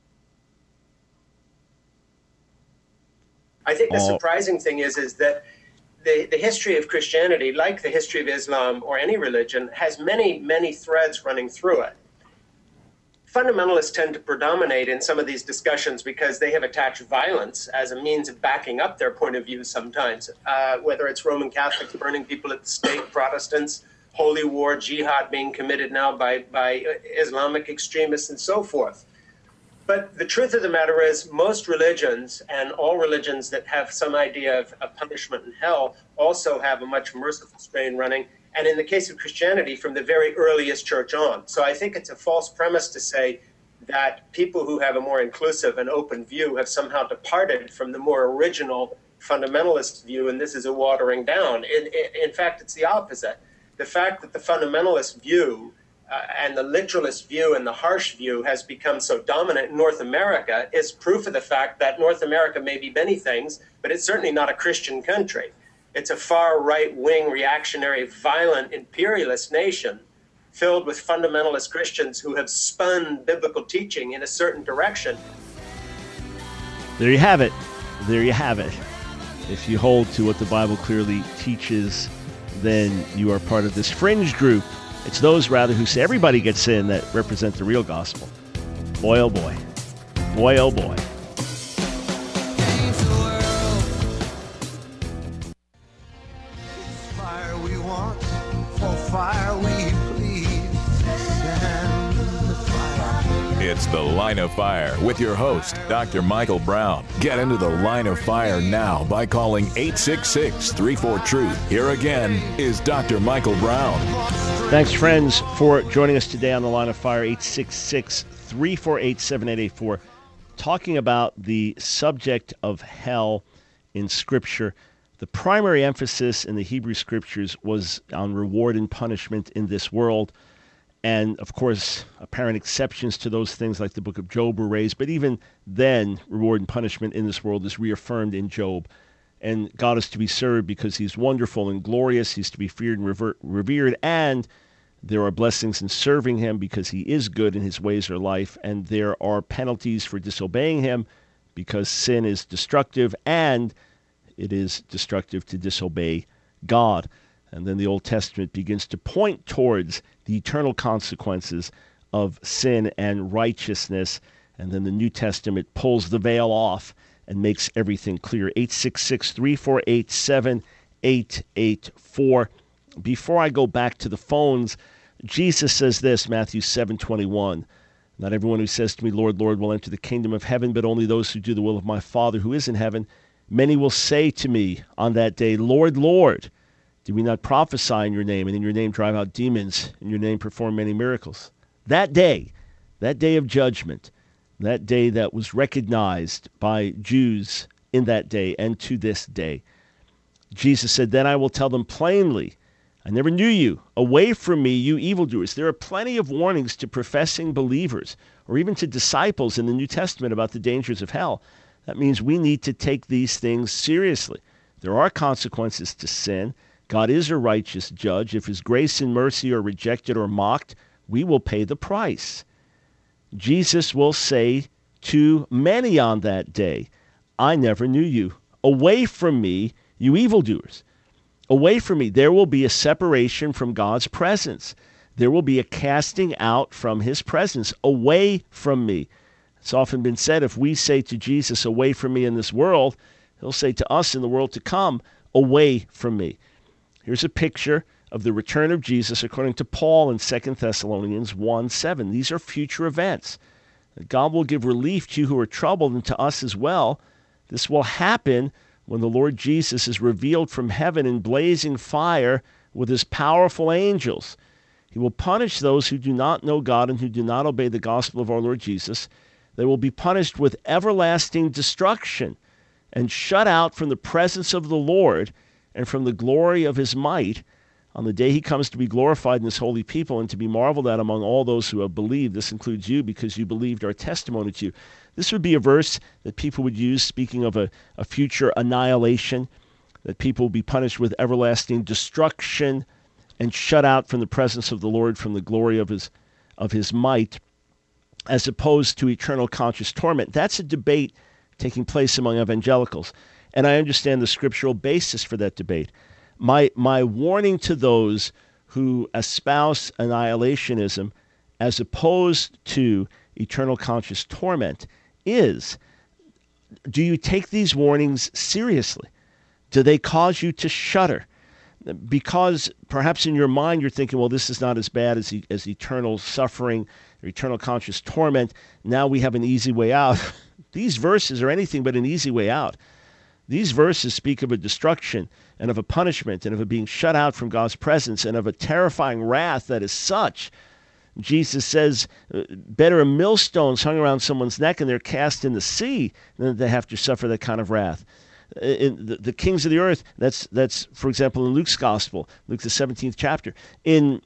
I think the surprising thing is that the history of Christianity, like the history of Islam or any religion, has many, many threads running through it. Fundamentalists tend to predominate in some of these discussions because they have attached violence as a means of backing up their point of view sometimes, whether it's Roman Catholics burning people at the stake, Protestants, holy war, jihad being committed now by Islamic extremists, and so forth. But the truth of the matter is most religions, and all religions that have some idea of punishment and hell, also have a much merciful strain running. And in the case of Christianity, from the very earliest church on. So I think it's a false premise to say that people who have a more inclusive and open view have somehow departed from the more original fundamentalist view, and this is a watering down. In fact, it's the opposite. The fact that the fundamentalist view and the literalist view and the harsh view has become so dominant in North America is proof of the fact that North America may be many things, but it's certainly not a Christian country. It's a far right-wing, reactionary, violent, imperialist nation filled with fundamentalist Christians who have spun biblical teaching in a certain direction. There you have it. There you have it. If you hold to what the Bible clearly teaches, then you are part of this fringe group. It's those, rather, who say everybody gets in that represent the real gospel. Boy, oh boy. Boy, oh boy. Fire we want, for fire we plead. Stand in the fire. It's The Line of Fire with your host, Dr. Michael Brown. Get into the Line of Fire now by calling 866-34-TRUTH. Here again is Dr. Michael Brown. Thanks, friends, for joining us today on the Line of Fire, 866-348-7884, talking about the subject of hell in Scripture. The primary emphasis in the Hebrew Scriptures was on reward and punishment in this world. And, of course, apparent exceptions to those things like the book of Job were raised. But even then, reward and punishment in this world is reaffirmed in Job. And God is to be served because he's wonderful and glorious. He's to be feared and revered. And there are blessings in serving him because he is good and his ways are life. And there are penalties for disobeying him because sin is destructive and it is destructive to disobey God. And then the Old Testament begins to point towards the eternal consequences of sin and righteousness. And then the New Testament pulls the veil off and makes everything clear. 866-348-7884. Before I go back to the phones, Jesus says this, Matthew 7:21. Not everyone who says to me, Lord, Lord, will enter the kingdom of heaven, but only those who do the will of my Father who is in heaven. Many will say to me on that day, Lord, Lord, did we not prophesy in your name, and in your name drive out demons, in your name perform many miracles? That day of judgment, that day that was recognized by Jews in that day and to this day, Jesus said, then I will tell them plainly, I never knew you. Away from me, you evildoers. There are plenty of warnings to professing believers, or even to disciples in the New Testament about the dangers of hell. That means we need to take these things seriously. There are consequences to sin. God is a righteous judge. If his grace and mercy are rejected or mocked, we will pay the price. Jesus will say to many on that day, I never knew you. Away from me, you evildoers. Away from me. There will be a separation from God's presence. There will be a casting out from his presence. Away from me. It's often been said, if we say to Jesus, away from me in this world, he'll say to us in the world to come, away from me. Here's a picture of the return of Jesus according to Paul in 2 Thessalonians 1:7. These are future events. God will give relief to you who are troubled and to us as well. This will happen when the Lord Jesus is revealed from heaven in blazing fire with his powerful angels. He will punish those who do not know God and who do not obey the gospel of our Lord Jesus. They will be punished with everlasting destruction and shut out from the presence of the Lord and from the glory of his might on the day he comes to be glorified in his holy people and to be marveled at among all those who have believed. This includes you because you believed our testimony to you. This would be a verse that people would use speaking of a future annihilation, that people will be punished with everlasting destruction and shut out from the presence of the Lord, from the glory of his might, as opposed to eternal conscious torment. That's a debate taking place among evangelicals. And I understand the scriptural basis for that debate. My warning to those who espouse annihilationism as opposed to eternal conscious torment is, do you take these warnings seriously? Do they cause you to shudder? Because perhaps in your mind you're thinking, well, this is not as bad as eternal suffering or eternal conscious torment. Now we have an easy way out. These verses are anything but an easy way out. These verses speak of a destruction and of a punishment and of a being shut out from God's presence and of a terrifying wrath that is such. Jesus says, better a millstone hung around someone's neck and they're cast in the sea than they have to suffer that kind of wrath. In the kings of the earth, that's for example in Luke's gospel, Luke the 17th chapter. In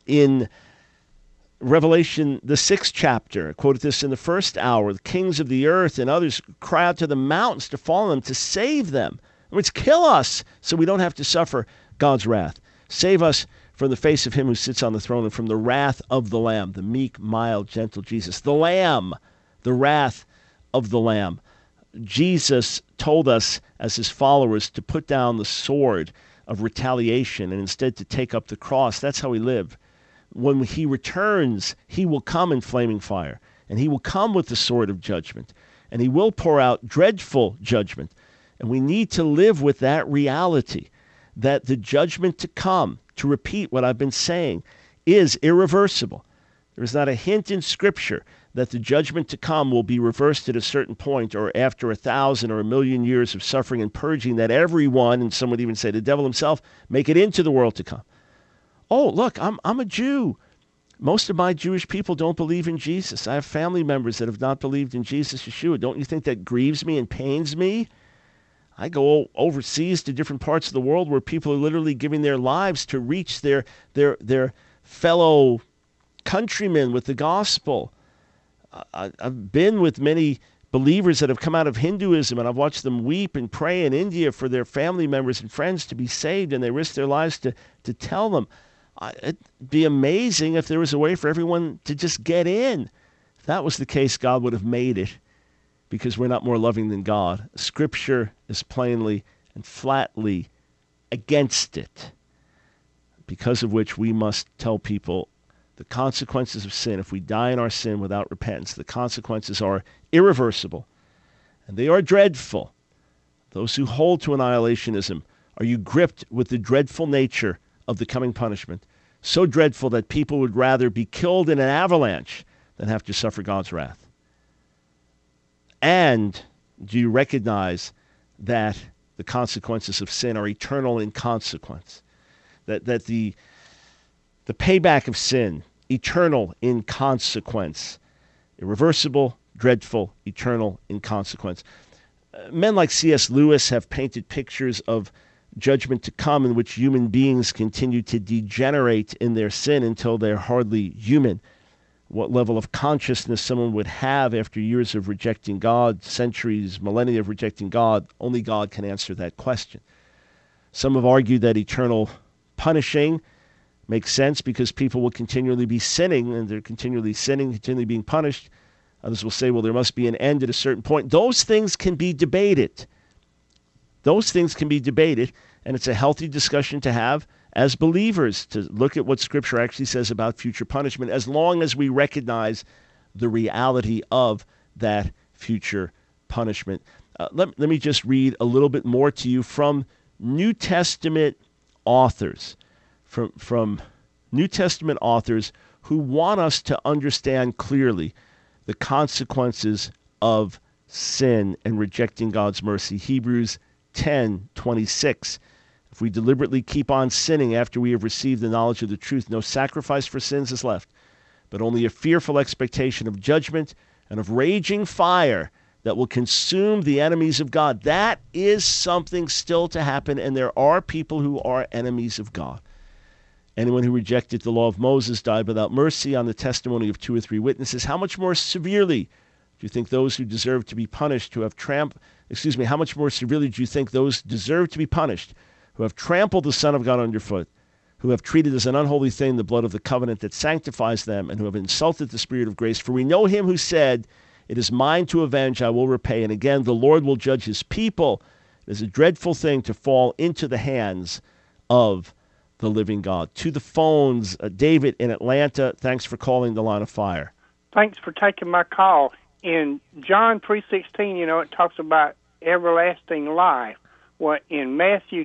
Revelation, the 6th chapter, I quoted this in the first hour, the kings of the earth and others cry out to the mountains to fall on them, to save them. In other words, kill us so we don't have to suffer God's wrath. Save us from the face of him who sits on the throne and from the wrath of the Lamb, the meek, mild, gentle Jesus. The Lamb, the wrath of the Lamb. Jesus told us as his followers to put down the sword of retaliation and instead to take up the cross. That's how we live. When he returns, he will come in flaming fire, and he will come with the sword of judgment, and he will pour out dreadful judgment. And we need to live with that reality, that the judgment to come, to repeat what I've been saying, is irreversible. There is not a hint in Scripture that the judgment to come will be reversed at a certain point, or after 1,000 or 1,000,000 years of suffering and purging, that everyone, and some would even say the devil himself, make it into the world to come. Oh, look, I'm a Jew. Most of my Jewish people don't believe in Jesus. I have family members that have not believed in Jesus Yeshua. Don't you think that grieves me and pains me? I go overseas to different parts of the world where people are literally giving their lives to reach their fellow countrymen with the gospel. I've been with many believers that have come out of Hinduism, and I've watched them weep and pray in India for their family members and friends to be saved, and they risk their lives to tell them. It'd be amazing if there was a way for everyone to just get in. If that was the case, God would have made it, because we're not more loving than God. Scripture is plainly and flatly against it, because of which we must tell people the consequences of sin. If we die in our sin without repentance, the consequences are irreversible, and they are dreadful. Those who hold to annihilationism, are you gripped with the dreadful nature of the coming punishment, so dreadful that people would rather be killed in an avalanche than have to suffer God's wrath? And do you recognize that the consequences of sin are eternal in consequence? That the payback of sin, eternal in consequence, irreversible, dreadful, eternal in consequence. Men like C.S. Lewis have painted pictures of judgment to come in which human beings continue to degenerate in their sin until they're hardly human. What level of consciousness someone would have after years of rejecting God, centuries, millennia of rejecting God, only God can answer that question. Some have argued that eternal punishing makes sense because people will continually be sinning, and they're continually sinning, continually being punished. Others will say, well, there must be an end at a certain point. Those things can be debated. Those things can be debated, and it's a healthy discussion to have as believers, to look at what Scripture actually says about future punishment, as long as we recognize the reality of that future punishment. Let me just read a little bit more to you from New Testament authors, from New Testament authors who want us to understand clearly the consequences of sin and rejecting God's mercy. Hebrews 10:26. If we deliberately keep on sinning after we have received the knowledge of the truth, no sacrifice for sins is left, but only a fearful expectation of judgment and of raging fire that will consume the enemies of God. That is something still to happen, and there are people who are enemies of God. Anyone who rejected the law of Moses died without mercy on the testimony of 2 or 3 witnesses. How much more severely do you think those who deserve to be punished how much more severely do you think those deserve to be punished who have trampled the Son of God underfoot, who have treated as an unholy thing the blood of the covenant that sanctifies them, and who have insulted the Spirit of grace? For we know him who said, it is mine to avenge, I will repay. And again, the Lord will judge his people. It is a dreadful thing to fall into the hands of the living God. To the phones, David in Atlanta, thanks for calling the Line of Fire. Thanks for taking my call. In John 3:16, it talks about everlasting life. Well, in Matthew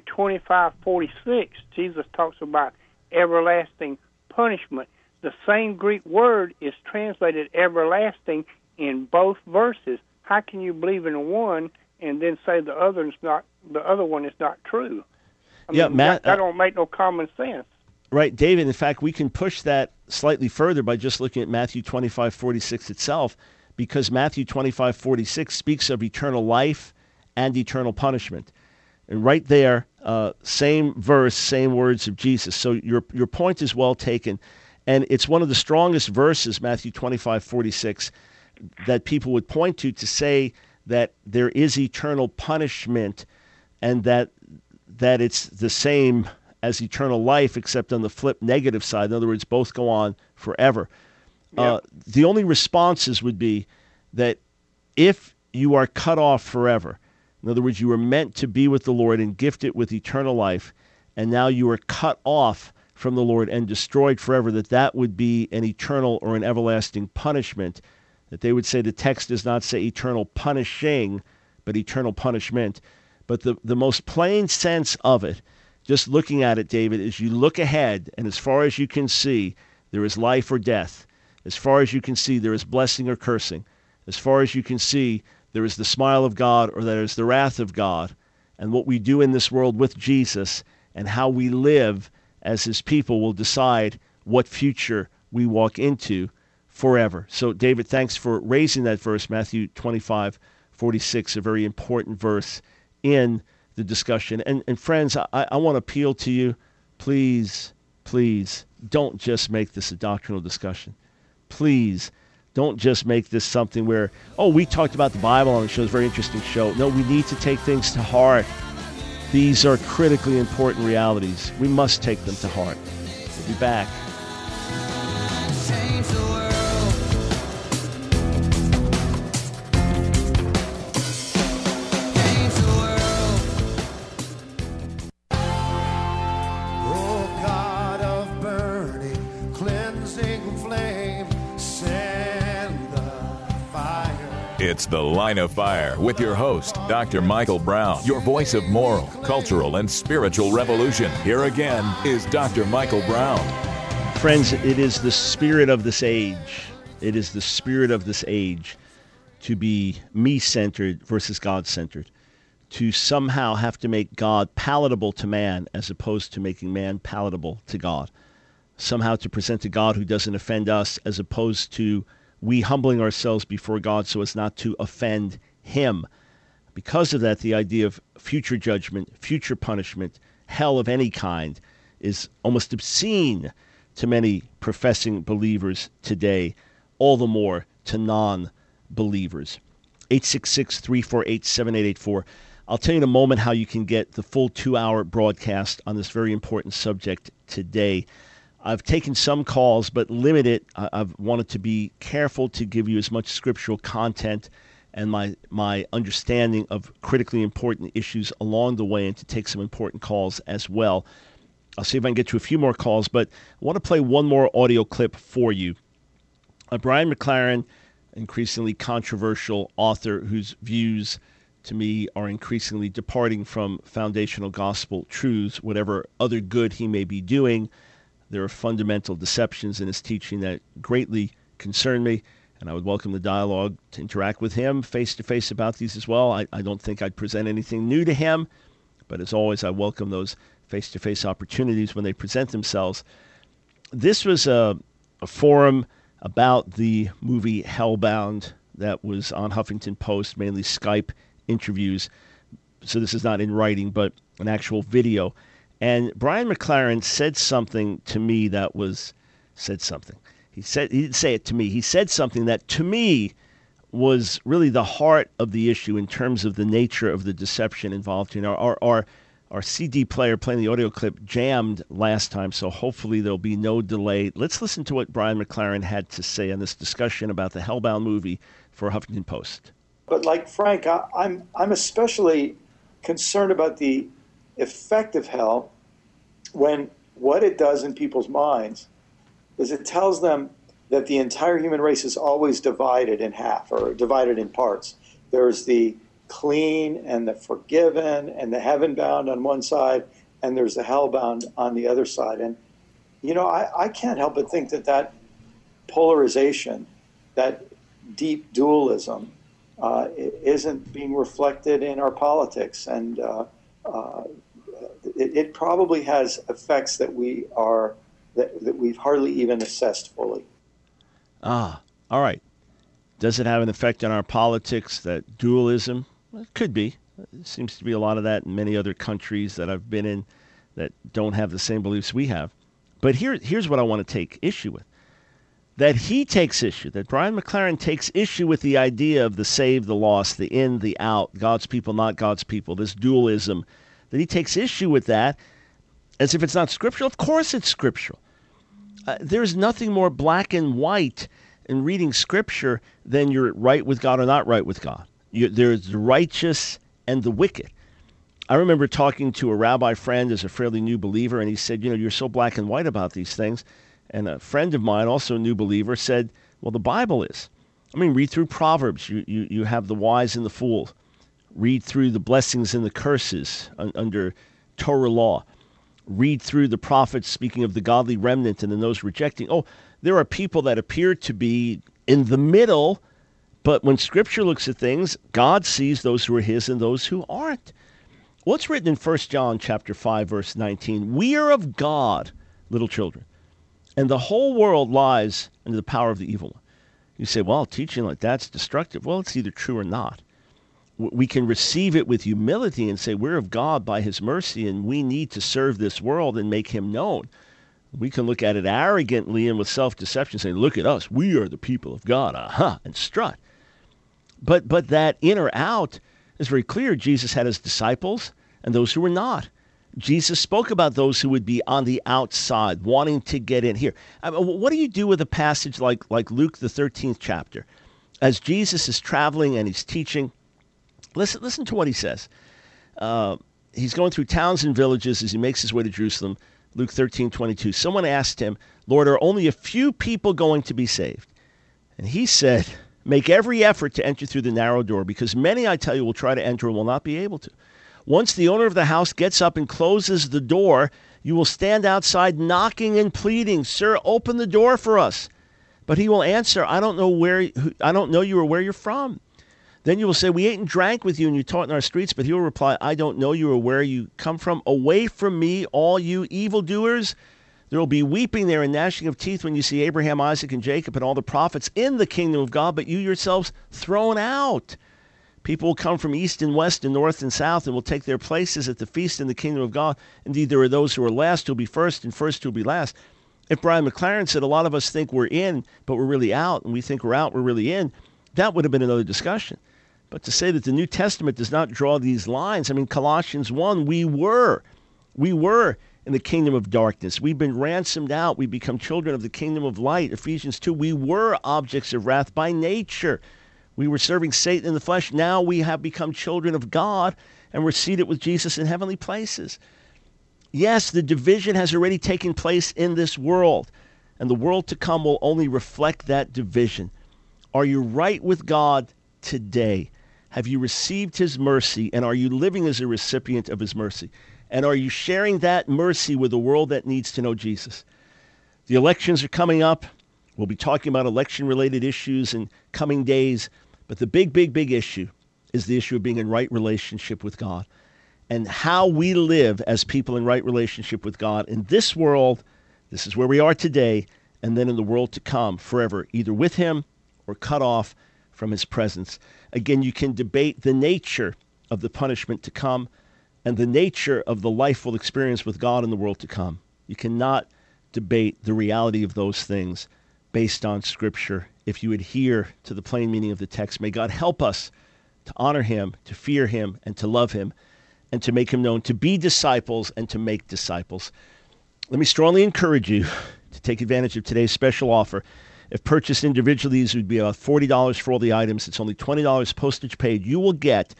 25:46, Jesus talks about everlasting punishment. The same Greek word is translated everlasting in both verses. How can you believe in one and then say the other one is not true? I mean, Matt, that don't make no common sense. Right, David. In fact, we can push that slightly further by just looking at Matthew 25:46 itself, because Matthew 25:46 speaks of eternal life and eternal punishment. And right there, same verse, same words of Jesus. So your point is well taken. And it's one of the strongest verses, Matthew 25:46, that people would point to say that there is eternal punishment, and that it's the same as eternal life, except on the flip negative side. In other words, both go on forever. Yep. The only responses would be that if you are cut off forever, in other words, you were meant to be with the Lord and gifted with eternal life, and now you are cut off from the Lord and destroyed forever, that would be an eternal or an everlasting punishment. That they would say the text does not say eternal punishing, but eternal punishment. But the most plain sense of it, just looking at it, David, is you look ahead, and as far as you can see, there is life or death. As far as you can see, there is blessing or cursing. As far as you can see, there is the smile of God or there is the wrath of God. And what we do in this world with Jesus and how we live as his people will decide what future we walk into forever. So, David, thanks for raising that verse, Matthew 25:46, a very important verse in the discussion. And friends, I want to appeal to you, please, don't just make this a doctrinal discussion. Please, don't just make this something where, we talked about the Bible on the show. It's a very interesting show. No, we need to take things to heart. These are critically important realities. We must take them to heart. We'll be back. Change the world. Change the world. Oh, God of burning, cleansing flame, send the fire. It's The Line of Fire with your host, Dr. Michael Brown, your voice of moral, cultural, and spiritual revolution. Here again is Dr. Michael Brown. Friends, it is the spirit of this age. It is the spirit of this age to be me-centered versus God-centered, to somehow have to make God palatable to man as opposed to making man palatable to God, somehow to present a God who doesn't offend us as opposed to we humbling ourselves before God so as not to offend him. Because of that, the idea of future judgment, future punishment, hell of any kind is almost obscene to many professing believers today, all the more to non-believers. 866-348-7884. I'll tell you in a moment how you can get the full 2-hour broadcast on this very important subject today. I've taken some calls, but limited. I've wanted to be careful to give you as much scriptural content and my understanding of critically important issues along the way, and to take some important calls as well. I'll see if I can get to a few more calls, but I want to play one more audio clip for you. Brian McLaren, increasingly controversial author whose views to me are increasingly departing from foundational gospel truths, whatever other good he may be doing. There are fundamental deceptions in his teaching that greatly concern me, and I would welcome the dialogue to interact with him face-to-face about these as well. I don't think I'd present anything new to him, but as always, I welcome those face-to-face opportunities when they present themselves. This was a forum about the movie Hellbound that was on Huffington Post, mainly Skype interviews. So this is not in writing, but an actual video. And Brian McLaren said something to me that was, he didn't say it to me. He said something that to me was really the heart of the issue in terms of the nature of the deception involved. You know, our CD player playing the audio clip jammed last time, so hopefully there'll be no delay. Let's listen to what Brian McLaren had to say on this discussion about the Hellbound movie for Huffington Post. But like Frank, I'm especially concerned about the effect of hell when what it does in people's minds is it tells them that the entire human race is always divided in half or divided in parts. There's the clean and the forgiven and the heaven-bound on one side, and there's the hell-bound on the other side. And, you know, I can't help but think that polarization, that deep dualism, isn't being reflected in our politics. And it probably has effects that we've hardly even assessed fully. All right. Does it have an effect on our politics, that dualism? Well, it could be. There seems to be a lot of that in many other countries that I've been in that don't have the same beliefs we have. But here's what I want to take issue with. That he takes issue, that Brian McLaren takes issue with the idea of the saved, the lost, the in, the out, God's people, not God's people, this dualism, that he takes issue with that as if it's not scriptural. Of course it's scriptural. There's nothing more black and white in reading scripture than you're right with God or not right with God. There's the righteous and the wicked. I remember talking to a rabbi friend as a fairly new believer, and he said, you know, you're so black and white about these things. And a friend of mine, also a new believer, said, well, the Bible is. I mean, read through Proverbs. You have the wise and the fool. Read through the blessings and the curses under Torah law. Read through the prophets speaking of the godly remnant and then those rejecting. Oh, There are people that appear to be in the middle, but when Scripture looks at things, God sees those who are his and those who aren't. What's written in 1 John chapter 5, verse 19? We are of God, little children, and the whole world lies under the power of the evil one. You say, well, teaching like that's destructive. Well, it's either true or not. We can receive it with humility and say we're of God by his mercy, and we need to serve this world and make him known. We can look at it arrogantly and with self-deception, say, look at us, we are the people of God, and strut. But that in or out is very clear. Jesus had his disciples and those who were not. Jesus spoke about those who would be on the outside, wanting to get in here. What do you do with a passage like Luke, the 13th chapter? As Jesus is traveling and he's teaching, listen to what he says. He's going through towns and villages as he makes his way to Jerusalem. Luke 13:22. Someone asked him, Lord, are only a few people going to be saved? And he said, make every effort to enter through the narrow door, because many, I tell you, will try to enter and will not be able to. Once the owner of the house gets up and closes the door, you will stand outside knocking and pleading, sir, open the door for us. But he will answer, I don't know you or where you're from. Then you will say, we ate and drank with you and you taught in our streets. But he will reply, I don't know you or where you come from. Away from me, all you evildoers. There will be weeping there and gnashing of teeth when you see Abraham, Isaac, and Jacob and all the prophets in the kingdom of God, but you yourselves thrown out. People will come from east and west and north and south and will take their places at the feast in the kingdom of God. Indeed, there are those who are last who will be first and first who will be last. If Brian McLaren said a lot of us think we're in, but we're really out, and we think we're out, we're really in, that would have been another discussion. But to say that the New Testament does not draw these lines, I mean, Colossians 1, we were in the kingdom of darkness. We've been ransomed out. We become children of the kingdom of light. Ephesians 2, we were objects of wrath by nature. We were serving Satan in the flesh. Now we have become children of God, and we're seated with Jesus in heavenly places. Yes, the division has already taken place in this world, and the world to come will only reflect that division. Are you right with God today? Have you received his mercy, and are you living as a recipient of his mercy? And are you sharing that mercy with a world that needs to know Jesus? The elections are coming up. We'll be talking about election-related issues in coming days. But the big issue is the issue of being in right relationship with God and how we live as people in right relationship with God in this world. This is where we are today, and then in the world to come forever, either with him or cut off from his presence. Again, you can debate the nature of the punishment to come and the nature of the life we'll experience with God in the world to come. You cannot debate the reality of those things based on Scripture if you adhere to the plain meaning of the text. May God help us to honor him, to fear him, and to love him, and to make him known, to be disciples and to make disciples. Let me strongly encourage you to take advantage of today's special offer. If purchased individually, these would be about $40 for all the items. It's only $20 postage paid. You will get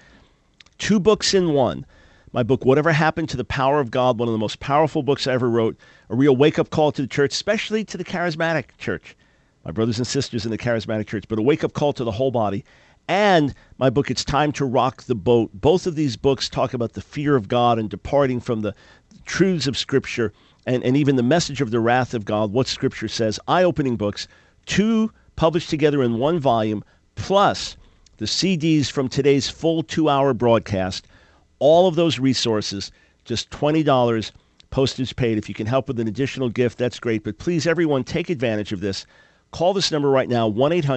2 books in one. My book, Whatever Happened to the Power of God, one of the most powerful books I ever wrote, a real wake-up call to the church, especially to the charismatic church, my brothers and sisters in the charismatic church, but a wake-up call to the whole body. And my book, It's Time to Rock the Boat. Both of these books talk about the fear of God and departing from the truths of Scripture and even the message of the wrath of God, what Scripture says. Eye-opening books, 2 published together in 1 volume, plus the CDs from today's full 2-hour broadcast. All of those resources, just $20 postage paid. If you can help with an additional gift, that's great. But please, everyone, take advantage of this. Call this number right now,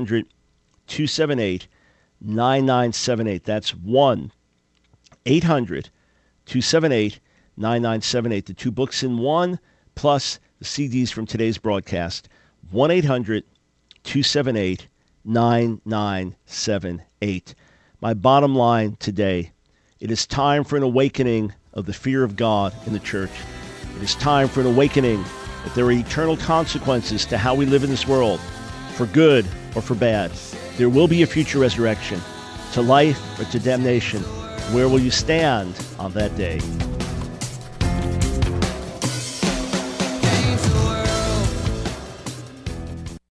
1-800-278-9978. That's 1-800-278-9978. The 2 books in one, plus the CDs from today's broadcast. 1-800-278-9978. My bottom line today, it is time for an awakening of the fear of God in the church. It is time for an awakening that there are eternal consequences to how we live in this world, for good or for bad. There will be a future resurrection, to life or to damnation. Where will you stand on that day?